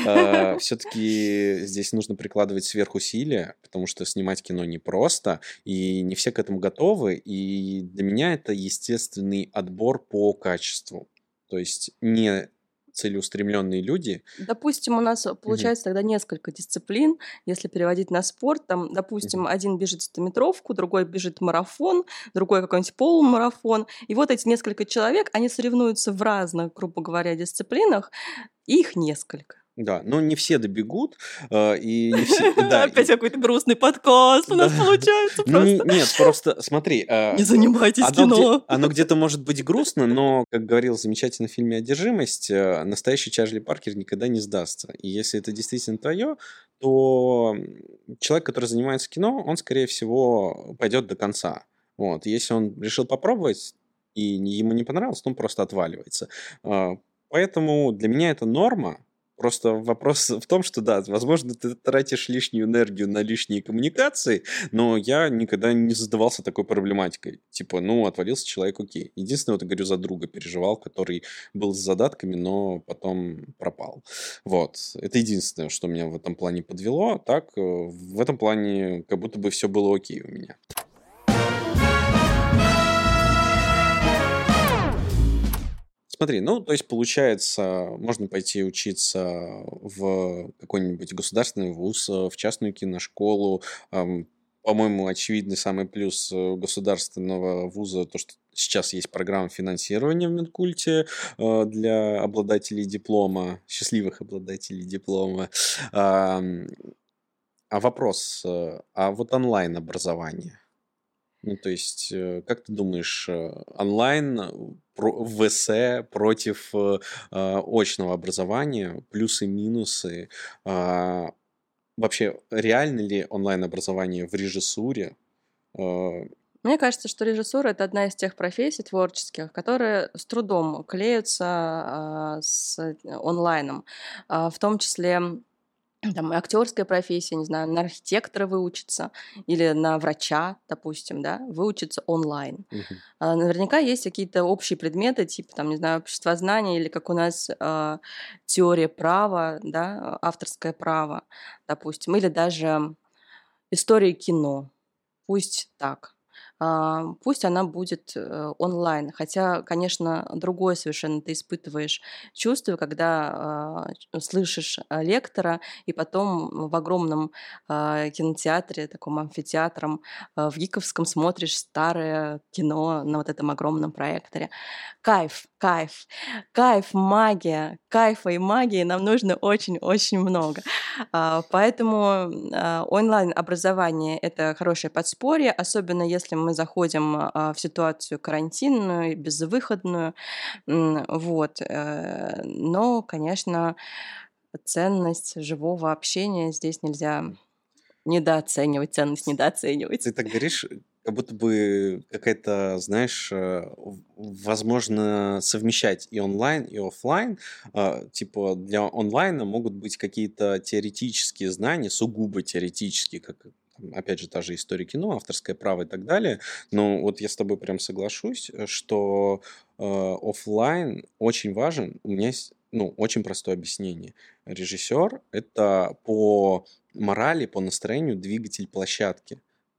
Все-таки здесь нужно прикладывать сверхусилия, потому что снимать кино непросто, и не все к этому готовы, и для меня это естественный отбор по качеству. То есть не целеустремленные люди. Допустим, у нас э, Мгм, получается тогда несколько дисциплин, если переводить на спорт. Там, допустим, мгм. один бежит стометровку, другой бежит марафон, другой какой-нибудь полумарафон. И вот эти несколько человек, они соревнуются в разных, грубо говоря, дисциплинах, и их несколько. Да, но не все добегут, э, и не все, да, Опять и, какой-то грустный подкаст у да. нас получается Ну, не- просто. нет, просто смотри, э, Не занимайтесь оно, где, кино. оно где-то может быть грустно, но, как говорил в замечательном фильме «Одержимость», э, настоящий Чарли Паркер никогда не сдастся. И если это действительно твое, то м, человек, который занимается кино, он, скорее всего, пойдет до конца. Вот. Если он решил попробовать, и не- ему не понравилось, то он просто отваливается. А, Поэтому для меня это норма. Просто вопрос в том, что да, возможно, ты тратишь лишнюю энергию на лишние коммуникации, но я никогда не задавался такой проблематикой. Типа, ну, отвалился человек, окей. Единственное, вот я говорю, за друга переживал, который был с задатками, но потом пропал. Вот. Это единственное, что меня в этом плане подвело. Так, э, в этом плане как будто бы все было окей у меня. Смотри, ну, то есть, получается, можно пойти учиться в какой-нибудь государственный вуз, э, в частную киношколу. Ам, По-моему, очевидный самый плюс э, государственного вуза то, что сейчас есть программа финансирования в Минкульте э, для обладателей диплома, счастливых обладателей диплома. Ам, А вопрос, э, а вот онлайн-образование? Ну, то есть, э, как ты думаешь, э, онлайн э, про- в эссе против э, а, очного образования, плюсы, минусы? А, Вообще, реально ли онлайн-образование в режиссуре? Э, Мне кажется, что режиссура — это одна из тех профессий творческих, которые с трудом клеются а, с э, онлайном. А, В том числе там и актерская профессия, не знаю, на архитектора выучиться или на врача, допустим, да, выучиться онлайн. мгм, А, Наверняка есть какие-то общие предметы, типа, там, не знаю, обществознание или как у нас а, теория права, да, авторское право, допустим, или даже история кино. Пусть так. А, Пусть она будет э, онлайн. Хотя, конечно, другое совершенно ты испытываешь чувство, когда а, ч- слышишь а, лектора, и потом в огромном а, кинотеатре, таком амфитеатром а, в Гиковском смотришь старое кино на вот этом огромном проекторе. Кайф, кайф, кайф, магия. Кайфа и магии нам нужно очень-очень много. А, Поэтому а, онлайн-образование — это хорошее подспорье, особенно если мы заходим а, в ситуацию карантинную, безвыходную. М, Вот. э, Но, конечно, ценность живого общения здесь нельзя недооценивать, ценность недооценивать. Ты так говоришь, как будто бы какая-то, знаешь, э, в- возможно совмещать и онлайн, и оффлайн. А, Типа для онлайна могут быть какие-то теоретические знания, сугубо теоретические, как там, опять же, та же история кино, авторское право и так далее. Но вот я с тобой прям соглашусь, э, что э, оффлайн очень важен. У меня есть, ну, очень простое объяснение. Режиссер — это по морали, по настроению двигатель площадки.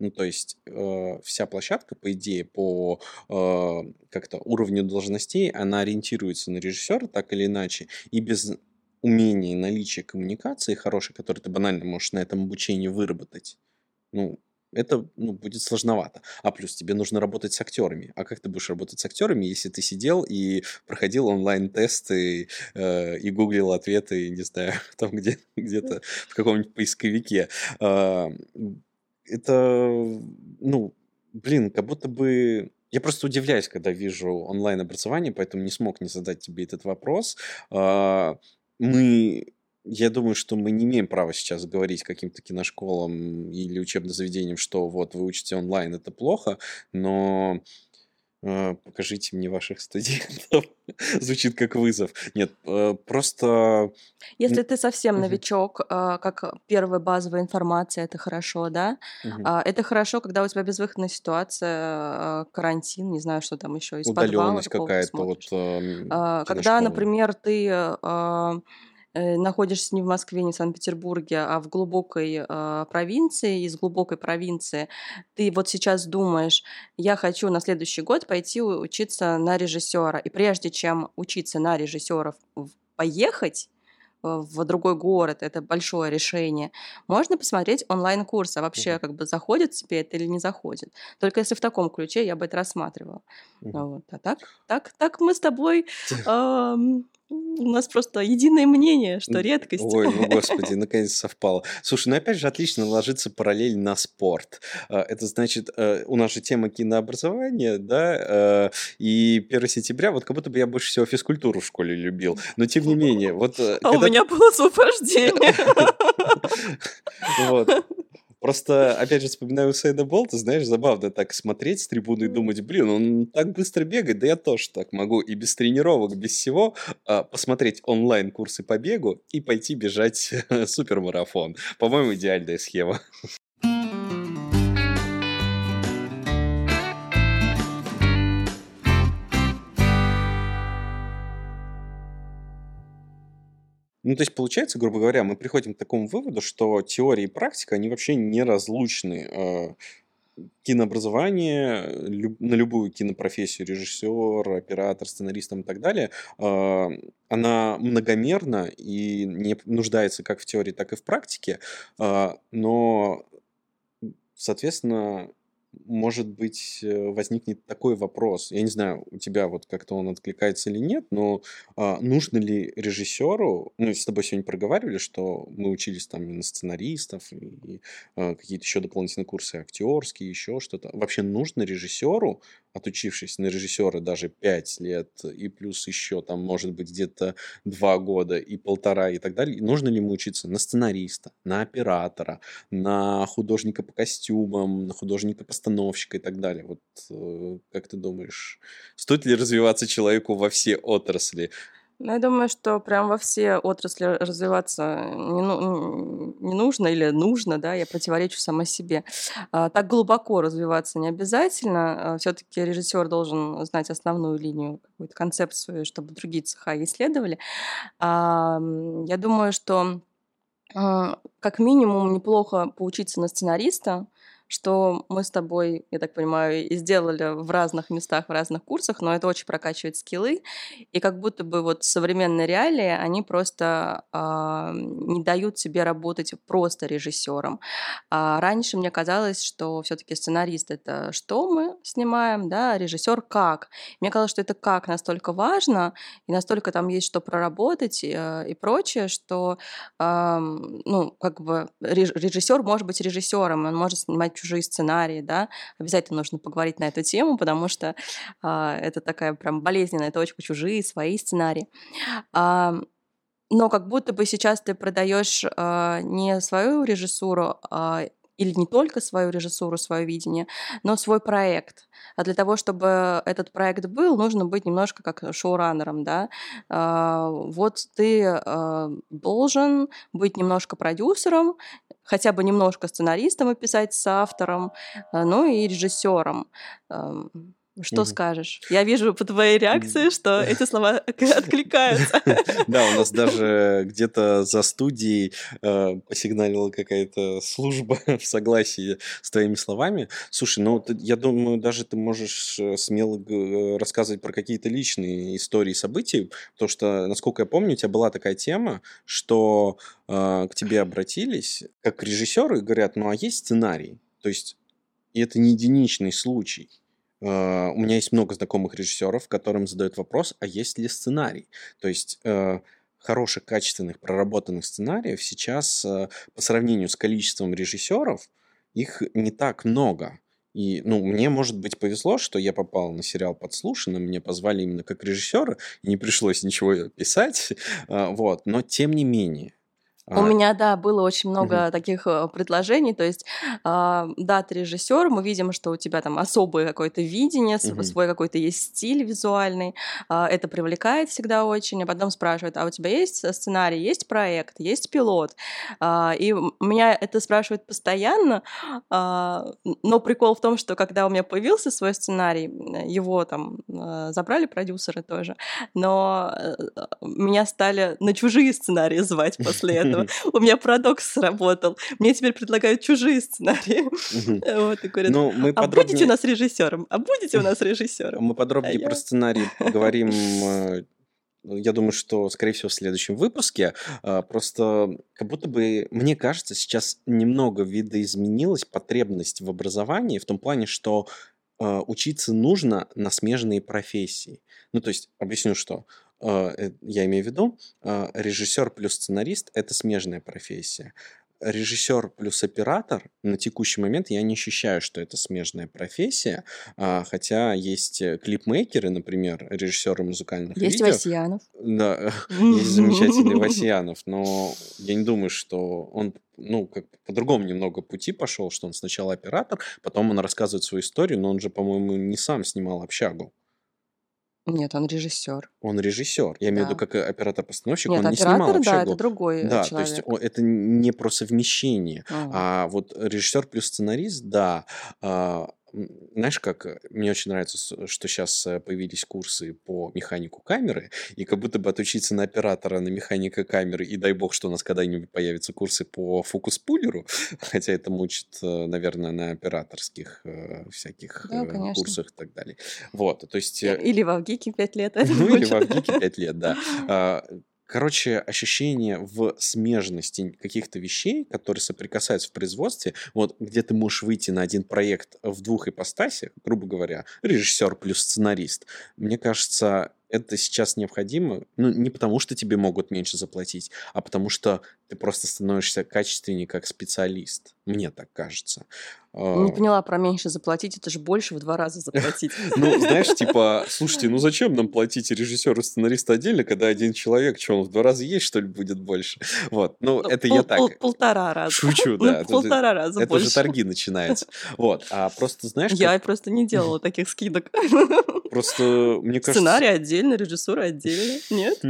Ну, то есть э, вся площадка, по идее, по э, как-то уровню должностей, она ориентируется на режиссера так или иначе, и без умения и наличия коммуникации хорошей, которую ты банально можешь на этом обучении выработать, ну, это ну, будет сложновато. А плюс тебе нужно работать с актерами. А как ты будешь работать с актерами, если ты сидел и проходил онлайн-тесты э, и гуглил ответы, не знаю, там где, где-то в каком-нибудь поисковике? А, это, ну, блин, как будто бы... Я просто удивляюсь, когда вижу онлайн-образование, поэтому не смог не задать тебе этот вопрос. А, мы я думаю, что мы не имеем права сейчас говорить каким-то киношколам или учебным заведениям, что вот вы учите онлайн, это плохо, но э, покажите мне ваших студентов. Звучит как вызов. Нет, э, просто... Если ты совсем Мгм, новичок, а, как первая базовая информация, это хорошо, да. мгм. А, Это хорошо, когда у тебя безвыходная ситуация, а, карантин, не знаю, что там еще, из подвала Удаленность какого-то какая-то вот смотришь. э, м, А, Когда, киношколы. например, ты а, э, находишься не в Москве, не в Санкт-Петербурге, а в глубокой а, провинции, из глубокой провинции, ты вот сейчас думаешь, я хочу на следующий год пойти у- учиться на режиссера. И прежде чем учиться на режиссеров поехать э, в другой город, это большое решение, можно посмотреть онлайн-курс, а вообще Мгм, как бы заходит тебе это или не заходит. Только если в таком ключе я бы это рассматривала. мгм. Вот. А так, так, так мы с тобой, ам, у нас просто единое мнение, что М, редкость. Ой, ну господи, наконец совпало. Слушай, ну опять же отлично ложится параллель на спорт. А, Это значит, э, у нас же тема кинообразования, да, э, и первого сентября, вот как будто бы я больше всего физкультуру в школе любил. Но тем не менее, вот э, А у когда... меня было освобождение. Вот. Просто, опять же, вспоминаю Усейна Болта, знаешь, забавно так смотреть с трибуны и думать, блин, он так быстро бегает, да я тоже так могу. И без тренировок, без всего а, посмотреть онлайн-курсы по бегу и пойти бежать супермарафон. По-моему, идеальная схема. Ну, то есть, получается, грубо говоря, мы приходим к такому выводу, что теория и практика, они вообще неразлучны. Э, Кинообразование, люб- на любую кинопрофессию, режиссер, оператор, сценарист там и так далее, а, она многомерна и не нуждается как в теории, так и в практике, а, но соответственно, может быть, э, возникнет такой вопрос. Я не знаю, у тебя вот как-то он откликается или нет, но а, нужно ли режиссеру, ну, с тобой сегодня проговаривали, что мы учились там и на сценаристов, и, а, какие-то еще дополнительные курсы актерские, еще что-то. Вообще нужно режиссеру, отучившись на режиссера даже пять лет, и плюс еще там, может быть, где-то два года и полтора и так далее, нужно ли ему учиться на сценариста, на оператора, на художника по костюмам, на художника-постановщика и так далее. Вот э, как ты думаешь, стоит ли развиваться человеку во все отрасли? Ну, я думаю, что прям во все отрасли развиваться не, ну, не нужно или нужно, да, я противоречу сама себе. А, так глубоко развиваться не обязательно. Все-таки режиссер должен знать основную линию, какую-то концепцию, чтобы другие цеха исследовали. А, м, я думаю, что а, как минимум неплохо поучиться на сценариста, что мы с тобой, я так понимаю, и сделали в разных местах, в разных курсах, но это очень прокачивает скиллы. И как будто бы вот современные реалии, они просто а, не дают тебе работать просто режиссером. А раньше мне казалось, что все-таки сценарист это что мы снимаем, да, а режиссер как. Мне казалось, что это как настолько важно, и настолько там есть что проработать э, и прочее, что ам, ну, как бы реж- режиссер может быть режиссером, он может снимать чужие сценарии, да, обязательно нужно поговорить на эту тему, потому что а, это такая прям болезненная точка, чужие, свои сценарии. Ам, но как будто бы сейчас ты продаешь а, не свою режиссуру, а, или не только свою режиссуру, свое видение, но свой проект. А для того, чтобы этот проект был, нужно быть немножко как шоураннером, да. А, вот ты а, должен быть немножко продюсером, хотя бы немножко сценаристом и писать с автором, а, ну и режиссером. Что Мгм. скажешь? Я вижу по твоей реакции, М. что эти слова откликаются. Да, у нас даже где-то за студией э, посигналила какая-то служба в согласии с твоими словами. Слушай, ну ты- я думаю, даже ты можешь э, смело г- рассказывать про какие-то личные истории, события, потому что, насколько я помню, у тебя была такая тема, что э, к тебе обратились как к режиссеру и говорят, ну а есть сценарий? То есть и это не единичный случай. Э, У меня есть много знакомых режиссеров, которым задают вопрос, а есть ли сценарий? То есть э, хороших, качественных, проработанных сценариев сейчас э, по сравнению с количеством режиссеров их не так много. И, ну, мне, может быть, повезло, что я попал на сериал «Подслушано», мне позвали именно как режиссера, и не пришлось ничего писать, а, вот, но тем не менее. У а, меня, да, было очень мгм, много таких э, предложений. То есть, а, да, ты режиссер, мы видим, что у тебя там особое какое-то видение, св- мгм, свой какой-то есть стиль визуальный. а, Это привлекает всегда очень. А потом спрашивают, а у тебя есть э, сценарий, есть проект, есть пилот? А, И м- меня это спрашивают постоянно. а, н- Но прикол в том, что когда у меня появился свой сценарий, м, его там э, забрали продюсеры тоже, но э, э, меня стали на чужие сценарии звать после этого. У меня парадокс сработал. Мне теперь предлагают чужие сценарии. мгм. Вот, и говорят: Ну, мы "А будете у подробнее нас режиссером? А будете у нас режиссером?" Мы А подробнее про я: сценарий поговорим, э, ну, я думаю, что, скорее всего, в следующем выпуске. А, Просто как будто бы, мне кажется, сейчас немного видоизменилась потребность в образовании в том плане, что а, учиться нужно на смежные профессии. Ну, то есть, объясню, что а, э, я имею в виду. А, Режиссер плюс сценарист– это смежная профессия. Режиссер плюс оператор на текущий момент я не ощущаю, что это смежная профессия, а, хотя есть э, клипмейкеры, например, режиссеры музыкальных "Есть видео, Васьянов". да, есть замечательный Васьянов, но я не думаю, что он, ну, как бы по-другому немного пути пошел, что он сначала оператор, потом он рассказывает свою историю, но он же, по-моему, не сам снимал «Общагу». Нет, он режиссер. Он режиссер. Я имею в виду, Да. как э, оператор-постановщик, Нет, он не снимал оператор, да, это «Общагу». другой, э, Да, то есть о- человек. это не про совмещение. М. А вот режиссер плюс сценарист, да. А, м, Знаешь, как э, мне очень нравится, с- что сейчас появились курсы по механику камеры, и как будто бы отучиться на оператора, на механика камеры, и дай бог, что у нас когда-нибудь появятся курсы по фокус-пулеру, хотя это мучит, э, наверное, на операторских э, всяких Да, э, конечно. курсах и так далее. Вот, то есть И э, или в "Авгике" пять лет, это ну, или в больше. Авгике пять лет, да. А, Короче, ощущение в смежности каких-то вещей, которые соприкасаются в производстве, вот где ты можешь выйти на один проект в двух ипостасях, грубо говоря, режиссер плюс сценарист, мне кажется, это сейчас необходимо, ну, не потому что тебе могут меньше заплатить, а потому что ты просто становишься качественнее как специалист. Мне так кажется. Не А, поняла про меньше заплатить, это же больше в два раза заплатить. Ну, знаешь, типа, слушайте, ну зачем нам платить режиссеру и сценаристу отдельно, когда один человек, что он в два раза есть, что ли, будет больше? Вот, ну, Ну, это я пол пол так полтора раза. шучу, Ну, да. Тут э, полтора раза это уже больше. торги начинаются. Вот, а просто знаешь, как... Я просто не делала таких скидок. Просто, мне кажется, Сценарий отдельно, режиссура отдельно. Нет?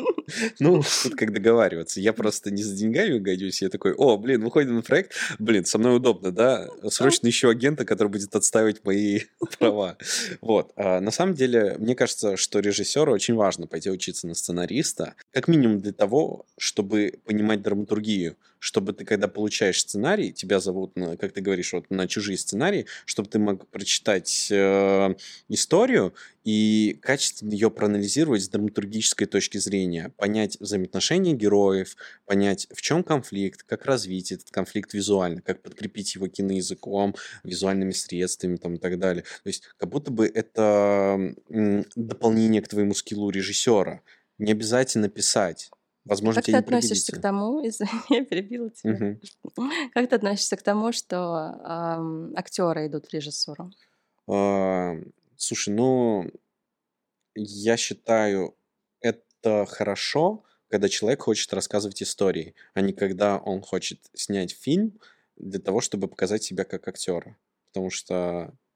ну, тут как договариваться. Я просто не за деньгами гонюсь. Я такой, о, блин, выходим на проект. Блин, со мной удобно, да? Срочно ищу агента, который будет отстаивать мои права. Вот. А на самом деле, мне кажется, что режиссеру очень важно пойти учиться на сценариста. Как минимум для того, чтобы понимать драматургию. Чтобы ты, когда получаешь сценарий, тебя зовут, на, как ты говоришь, вот на чужие сценарии, чтобы ты мог прочитать э, историю и качественно ее проанализировать с драматургической точки зрения, понять взаимоотношения героев, понять, в чем конфликт, как развить этот конфликт визуально, как подкрепить его киноязыком, визуальными средствами там, и так далее. То есть как будто бы это м, дополнение к твоему скиллу режиссера. Не обязательно писать. Возможно, Как тебе ты не относишься к пригодится. тому, извини, я перебила тебя. Мгм. Как ты относишься к тому, что ам, актеры идут в режиссуру? А, Слушай, ну, я считаю, это хорошо, когда человек хочет рассказывать истории, а не когда он хочет снять фильм для того, чтобы показать себя как актера. Потому что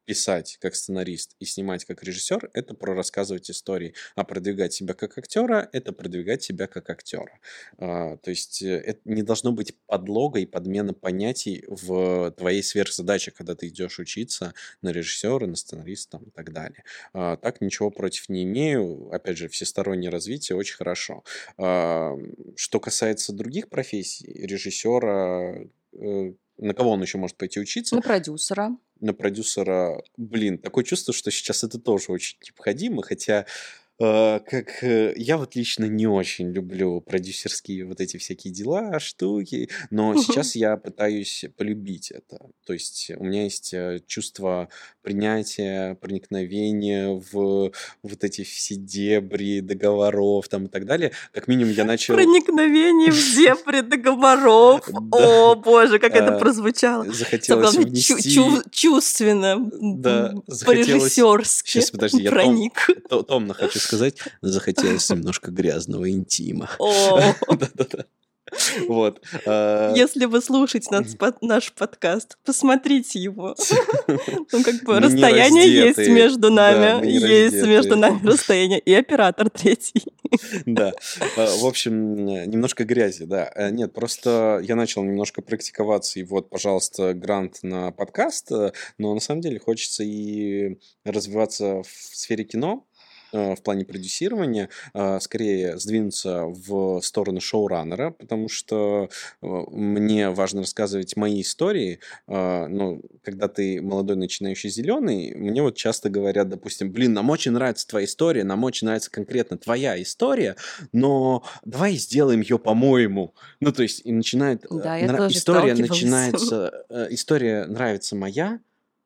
писать как сценарист и снимать как режиссер — это про рассказывать истории, а продвигать себя как актера — это продвигать себя как актера. А, то есть э, это не должно быть подлога и подмена понятий в твоей сверхзадаче, когда ты идешь учиться на режиссера, на сценариста там, и так далее. А, так ничего против не имею. Опять же, всестороннее развитие очень хорошо. А, что касается других профессий, режиссера, э, на кого он еще может пойти учиться? На продюсера. На продюсера, блин, такое чувство, что сейчас это тоже очень необходимо, хотя э, как э, я вот лично не очень люблю продюсерские вот эти всякие дела, штуки, но сейчас я пытаюсь полюбить это. То есть у меня есть э, чувство принятия, проникновения в вот эти все дебри договоров там и так далее. Как минимум я начал... Проникновение в дебри договоров. Да. О, боже, как это А, прозвучало. Самое Захотелось главное, чу- внести... чу- чувственно, Да, м, захотелось... по-режиссерски Сейчас, подожди, я том, проник. то- томно хочу сказать. Захотелось немножко грязного интима. О, Да-да-да. Вот. а, если вы слушаете наш, под- наш подкаст, посмотрите его. Ну, как бы Мы не расстояние есть раздетые. между Да, нами, мы не есть между раздетые. нами расстояние, и оператор третий. Да. А, В общем, э, немножко грязи, да. Э, Нет, просто я начал немножко практиковаться, и вот, пожалуйста, грант на подкаст. э, Но на самом деле хочется и развиваться в сфере кино, э, в плане продюсирования, а, скорее сдвинуться в сторону шоураннера, потому что э, мне важно рассказывать мои истории. А, Ну, когда ты молодой начинающий зеленый, мне вот часто говорят, допустим, блин, нам очень нравится твоя история, нам очень нравится конкретно твоя история, но давай сделаем ее по-моему. Ну, то есть и начинает э, Да, я нра- тоже история сталкивалась. начинается, э, история нравится моя,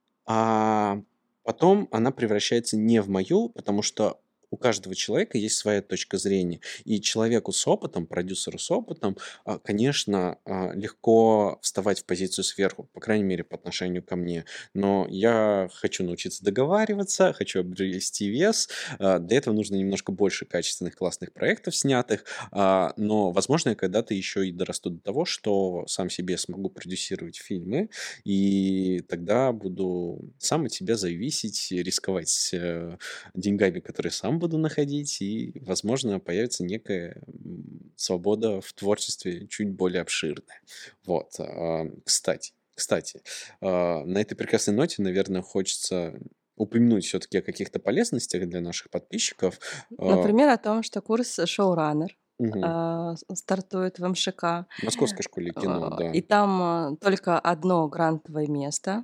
а потом она превращается не в мою, потому что у каждого человека есть своя точка зрения. И человеку с опытом, продюсеру с опытом, а, конечно, а, легко вставать в позицию сверху, по крайней мере, по отношению ко мне. Но я хочу научиться договариваться, хочу обрести вес. А, Для этого нужно немножко больше качественных, классных проектов снятых. А, Но, возможно, я когда-то еще и дорасту до того, что сам себе смогу продюсировать фильмы, и тогда буду сам от себя зависеть, рисковать э, деньгами, которые сам буду находить, и, возможно, появится некая м, свобода в творчестве чуть более обширная. Вот. а, Кстати, кстати, а, на этой прекрасной ноте, наверное, хочется упомянуть все-таки о каких-то полезностях для наших подписчиков. А, Например, о том, что курс шоураннер мгм. а, с- стартует в эм ш к, В Московской школе кино, а, да. и там а, только одно грантовое место.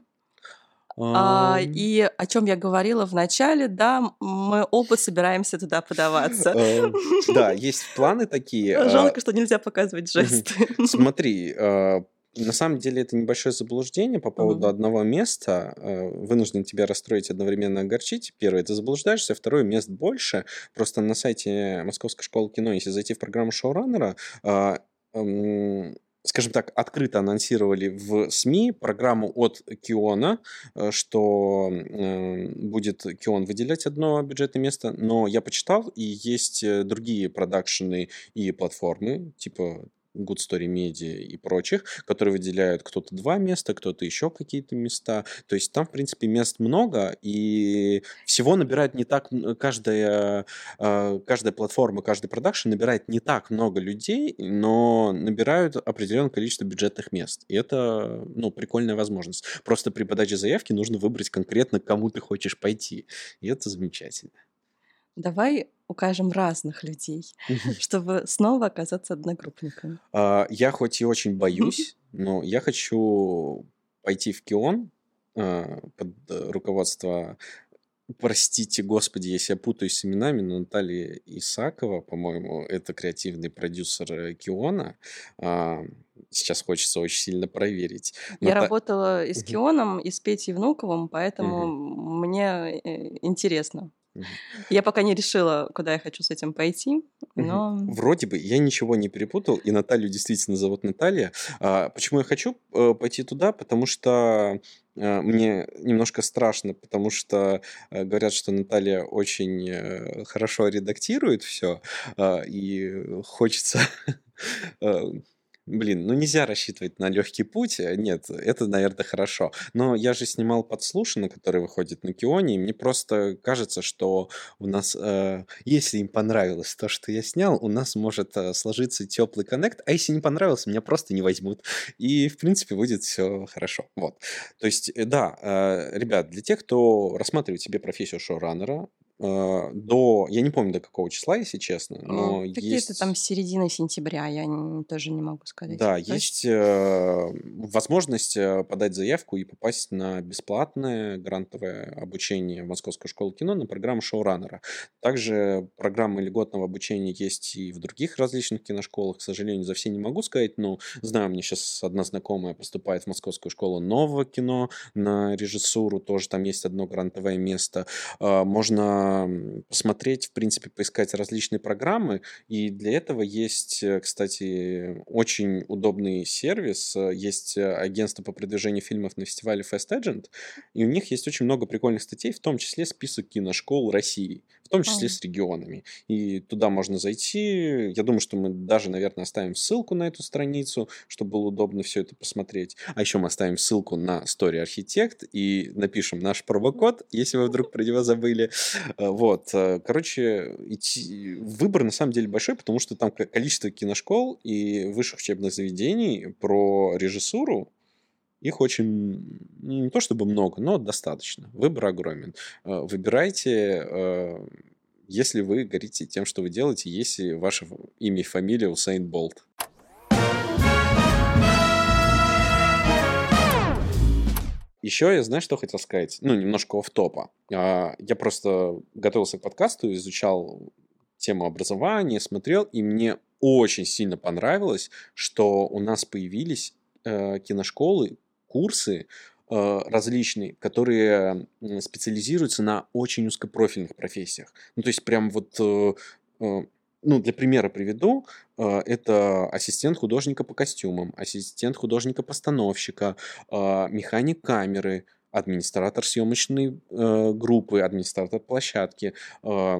А, А, И о чем я говорила в начале, да, м, мы оба собираемся туда подаваться. э, Да, есть планы такие. а, Жалко, что нельзя показывать Мгм. жесты. Смотри, а, на самом деле это небольшое заблуждение по поводу Мгм. одного места. а, Вынужден тебя расстроить, одновременно огорчить. Первое, ты заблуждаешься. Второе, мест больше. Просто на сайте Московской школы кино, если зайти в программу шоураннера, а, м, скажем так, открыто анонсировали в СМИ программу от Киона, э, что м, будет Кион выделять одно бюджетное место, но я почитал, и есть э, другие продакшены и платформы, типа Good Story Media и прочих, которые выделяют кто-то два места, кто-то еще какие-то места. То есть там, в принципе, мест много, и всего набирает не так... м- Каждая, а, каждая платформа, каждый продакшн набирает не так много людей, но набирают определенное количество бюджетных мест. И это, ну, прикольная возможность. Просто при подаче заявки нужно выбрать конкретно, к кому ты хочешь пойти. И это замечательно. Давай укажем разных людей, чтобы снова оказаться одногруппниками. А, Я хоть и очень боюсь, но я хочу пойти в Кион а, под э, руководство, простите, господи, если я путаюсь с именами, но Наталья Исакова, по-моему, это креативный продюсер э, Киона. А, Сейчас хочется очень сильно проверить. Я Ната- работала и с Мгм, Кионом, и с Петей Внуковым, поэтому мгм, мне э, интересно. мгм. Я пока не решила, куда я хочу с этим пойти, Мгм. но Вроде бы я ничего не перепутал, и Наталью действительно зовут Наталья. А, почему я хочу э, пойти туда? Потому что э, мне немножко страшно, потому что э, говорят, что Наталья очень э, хорошо редактирует все, и хочется э, Блин, ну нельзя рассчитывать на легкий путь. э, Нет, это, наверное, хорошо. Но я же снимал подслушано, который выходит на Кионе, и мне просто кажется, что у нас, э, если им понравилось то, что я снял, у нас может э, сложиться теплый коннект, а если не понравилось, меня просто не возьмут. И, в принципе, будет все хорошо. Вот. То есть, э, да, э, ребят, для тех, кто рассматривает себе профессию шоураннера, э, до, я не помню до какого числа, если честно, М, но Какие-то там есть середины сентября, я н- тоже не могу сказать да, есть точно. э, возможность э, подать заявку и попасть на бесплатное грантовое обучение в Московскую школу кино на программу шоураннера. Также программы льготного обучения есть и в других различных киношколах. К сожалению, за все не могу сказать, но знаю, у меня сейчас одна знакомая поступает в Московскую школу нового кино на режиссуру, тоже там есть одно грантовое место. А, Можно м, посмотреть, в принципе, поискать различные программы, и для этого есть, э, кстати, очень удобный сервис. Э, Есть э, агентство по продвижению фильмов на фестивале Fast Agent, и у них есть очень много прикольных статей, в том числе список киношкол России, в том числе М. с регионами. И туда можно зайти. Я думаю, что мы даже, наверное, оставим ссылку на эту страницу, чтобы было удобно все это посмотреть. А еще мы оставим ссылку на Story Architect и напишем наш промокод, если вы вдруг про него забыли. Э, Вот. э, Короче, идти- выбор на самом деле большой, потому что там ко- количество киношкол и высших учебных заведений про режиссуру, их очень, ну, не то чтобы много, но достаточно. Выбор огромен. Э, Выбирайте, э, если вы горите тем, что вы делаете, если ваше ф- имя и фамилия Усейн Болт. Еще я, знаешь, что хотел сказать? Ну, немножко офф-топа. А, Я просто готовился к подкасту, изучал тему образования, смотрел, и мне очень сильно понравилось, что у нас появились э, киношколы, курсы э, различные, которые м, специализируются на очень узкопрофильных профессиях. Ну, то есть прям вот, э, э, ну, для примера приведу, э, это ассистент художника по костюмам, ассистент художника-постановщика, а, механик камеры, администратор съемочной э, группы, администратор площадки. а,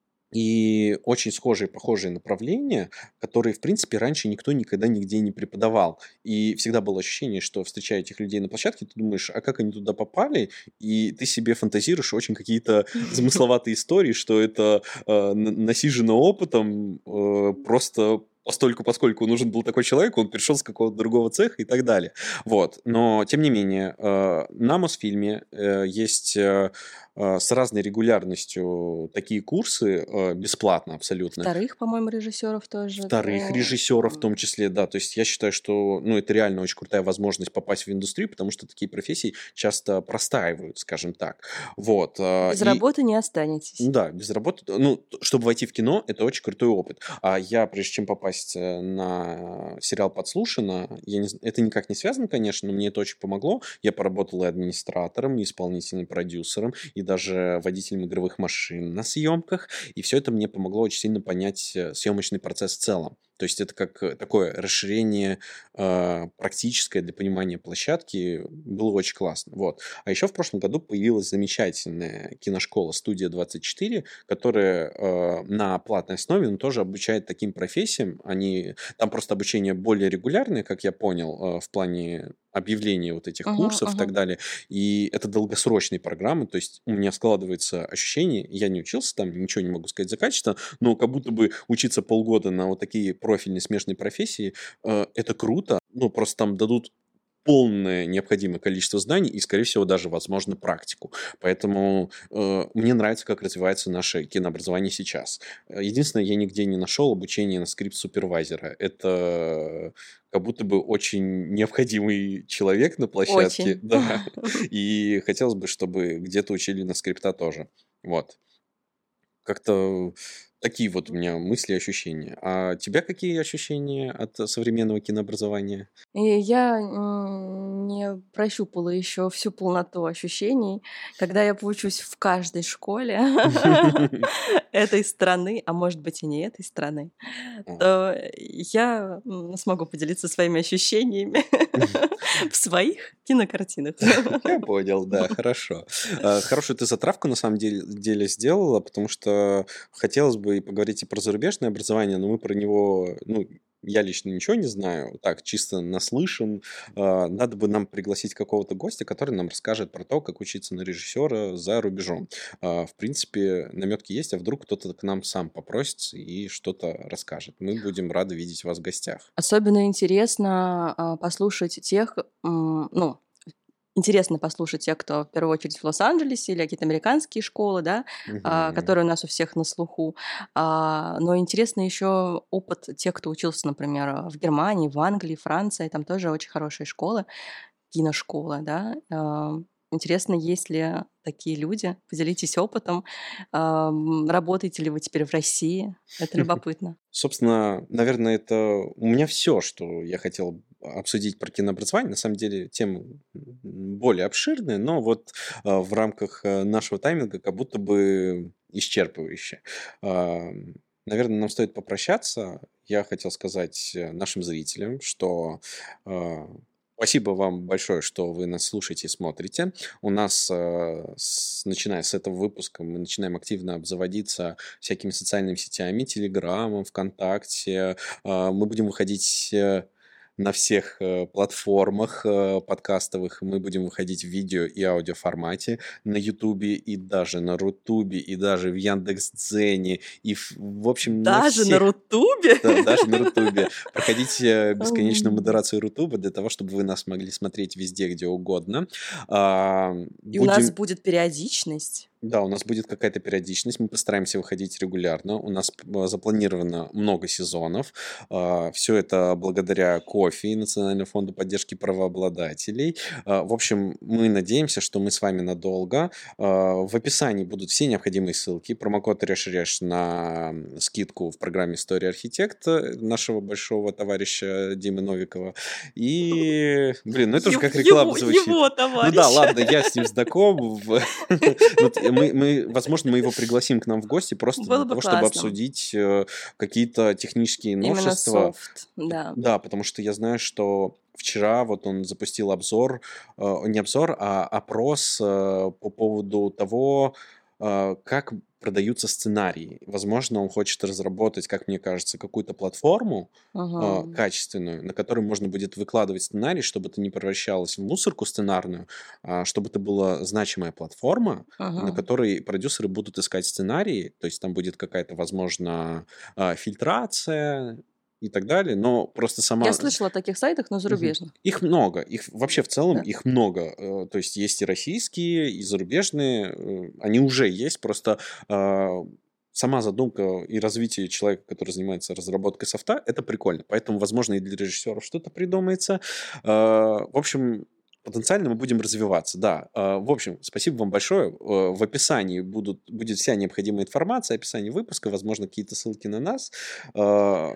И очень схожие, похожие направления, которые, в принципе, раньше никто никогда нигде не преподавал. И всегда было ощущение, что, встречая этих людей на площадке, ты думаешь, а как они туда попали? И ты себе фантазируешь очень какие-то замысловатые истории, что это э, н- насижено опытом, э, просто постольку, поскольку нужен был такой человек, он пришел с какого-то другого цеха и так далее. Вот. Но, тем не менее, э, на Мосфильме э, есть э, э, с разной регулярностью такие курсы, э, бесплатно абсолютно. Вторых, по-моему, режиссеров тоже. Вторых э, режиссеров в том числе, да. То есть я считаю, что ну, это реально очень крутая возможность попасть в индустрию, потому что такие профессии часто простаивают, скажем так. Вот. э, Без И работы не останетесь. да, без работы, ну, т- чтобы войти в кино, это очень крутой опыт. А я, прежде чем попасть э, на сериал «Подслушано», я не, з- это никак не связано, конечно, но мне это очень помогло. Я поработал и администратором, и исполнительным продюсером, и даже водителем игровых машин на съемках. И все это мне помогло очень сильно понять э, съемочный процесс в целом. То есть это как э, такое расширение э, практическое для понимания площадки. Было очень классно. Вот. А еще в прошлом году появилась замечательная киношкола «Студия двадцать четыре», которая э, на платной основе, но тоже обучает таким профессиям. Они, там просто обучение более регулярное, как я понял, э, в плане объявления вот этих Мгм, курсов и так мгм. далее. И это долгосрочные программы, то есть у меня складывается ощущение, я не учился там, ничего не могу сказать за качество, но как будто бы учиться полгода на вот такие профильные смежные профессии, э, это круто. Ну, просто там дадут полное необходимое количество знаний и, скорее всего, даже, возможно, практику. Поэтому э, мне нравится, как развивается наше кинообразование сейчас. Э, Единственное, я нигде не нашел обучение на скрипт-супервайзера. Это как будто бы очень необходимый человек на площадке, Очень. да. И хотелось бы, чтобы где-то учили на скрипта тоже. Вот. Как-то такие вот у меня мысли и ощущения. А у тебя какие ощущения от э, современного кинообразования? И я м, не прощупала еще всю полноту ощущений, когда я поучусь в каждой школе этой страны, а может быть и не этой страны, А. то я м, смогу поделиться своими ощущениями в своих кинокартинах. Я понял, да, хорошо. А, Хорошую ты затравку на самом деле, деле сделала, потому что хотелось бы и поговорить и про зарубежное образование, но мы про него, ну, я лично ничего не знаю, так, чисто наслышан. А, Надо бы нам пригласить какого-то гостя, который нам расскажет про то, как учиться на режиссера за рубежом. А, В принципе, наметки есть, а вдруг кто-то к нам сам попросится и что-то расскажет. Мы будем рады видеть вас в гостях. Особенно интересно а, послушать тех, м, ну, интересно послушать тех, кто в первую очередь в Лос-Анджелесе или какие-то американские школы, да, а, Мгм. которые у нас у всех на слуху. А, Но интересно еще опыт тех, кто учился, например, в Германии, в Англии, Франции. Там тоже очень хорошие школы, киношколы, да. А, Интересно, есть ли такие люди? Поделитесь опытом. А, м, Работаете ли вы теперь в России? Это любопытно. Собственно, наверное, это у меня все, что я хотел обсудить про кинообразование. На самом деле тема м, более обширная, но вот а, в рамках а, нашего тайминга как будто бы исчерпывающе. А, Наверное, нам стоит попрощаться. Я хотел сказать э, нашим зрителям, что а, спасибо вам большое, что вы нас слушаете и смотрите. У нас, э, с- начиная с этого выпуска, мы начинаем активно обзаводиться всякими социальными сетями, Телеграмом, ВКонтакте. А, Мы будем выходить э, на всех э, платформах э, подкастовых. Мы будем выходить в видео и аудио формате на Ютубе и даже на Рутубе, и даже в Яндекс.Дзене, и в, в общем на Даже на всех, Рутубе? да, даже на Рутубе. Проходите бесконечную М. модерацию Рутуба для того, чтобы вы нас могли смотреть везде, где угодно. А, И у нас Будем... будет периодичность. Да, у нас будет какая-то периодичность, мы постараемся выходить регулярно. У нас п- запланировано много сезонов. Все это благодаря кофе и Национальному фонду поддержки правообладателей. А, В общем, мы надеемся, что мы с вами надолго. А, В описании будут все необходимые ссылки. Промокод ReshResh на скидку в программе «История архитекта» нашего большого товарища Димы Новикова. И, блин, ну это уже Ев- как реклама Его, звучит. его Ну да, товарищ. ладно, я с ним знаком. в- Ну, т- мы, мы, возможно, мы его пригласим к нам в гости просто Было для бы того, чтобы классно. обсудить э, какие-то технические Именно новшества. софт, да. Да, потому что я знаю, что вчера вот он запустил обзор, э, не обзор, а опрос э, по поводу того, э, как продаются сценарии. Возможно, он хочет разработать, как мне кажется, какую-то платформу э, Ага. качественную, на которой можно будет выкладывать сценарий, чтобы это не превращалось в мусорку сценарную, а чтобы это была значимая платформа, на Ага. которой продюсеры будут искать сценарии, то есть там будет какая-то, возможно, а, фильтрация и так далее, но просто Я сама... слышала о таких сайтах, но Мгм. зарубежных. Их много, их вообще в целом Да. их много, э, то есть есть и российские, и зарубежные, э, они уже есть, просто а, сама задумка и развитие человека, который занимается разработкой софта, это прикольно, поэтому, возможно, и для режиссеров что-то придумается. А, В общем, потенциально мы будем развиваться, да. А, В общем, спасибо вам большое. Э, В описании будут, будет вся необходимая информация, описание выпуска, возможно, какие-то ссылки на нас. А,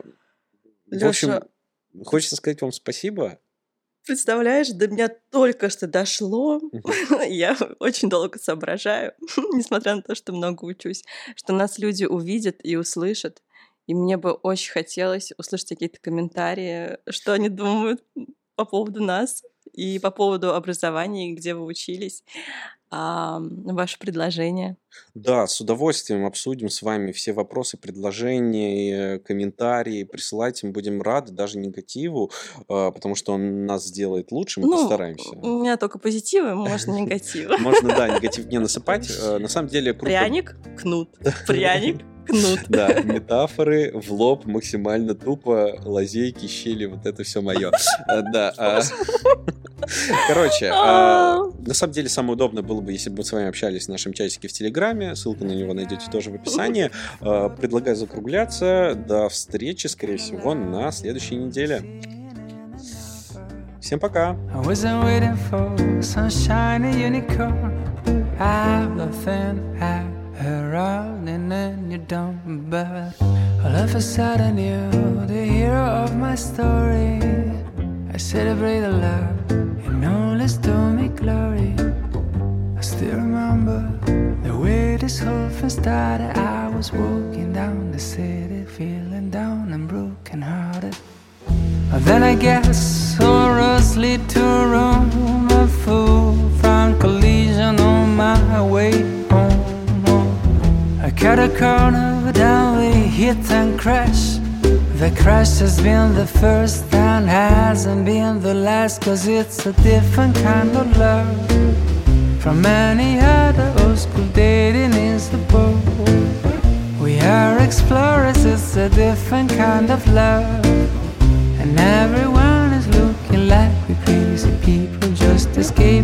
В общем, Лёша, хочется сказать вам спасибо. представляешь, до меня только что дошло, Мгм. я очень долго соображаю, несмотря на то, что много учусь, что нас люди увидят и услышат. И мне бы очень хотелось услышать какие-то комментарии, что они думают по поводу нас и по поводу образования, и где вы учились. А, Ваше предложение. Да, с удовольствием обсудим с вами все вопросы, предложения, э, комментарии. Присылайте, мы будем рады, даже негативу, а, потому что он нас сделает лучше, мы Ну, постараемся. у меня только позитивы, можно негативы. Можно, да, негатив не насыпать. Э, На самом деле круто. Пряник, кнут. Пряник, кнут. Да, метафоры в лоб максимально тупо, лазейки, щели, вот это все мое. Да. а, Короче, а, А. на самом деле самое удобное было бы, если бы мы с вами общались в нашем чатике в Телеграме. Ссылку на него найдете тоже в описании. А, Предлагаю закругляться. До встречи, скорее всего, на следующей неделе. Всем пока! I wasn't waiting for sunshine and unicorn. I've nothing I around and then you don't. But all of a sudden you're the hero of my story. I celebrate the love and all is to me glory. I still remember the way this whole thing started. I was walking down the city feeling down and broken hearted. Then I guess all roads lead to Rome. A fool from collision on my way home. I cut a corner, down we hit and crash. The crush has been the first and hasn't been the last, 'cause it's a different kind of love from any other old school dating is the boat. We are explorers, it's a different kind of love, and everyone is looking like we're crazy people just escaping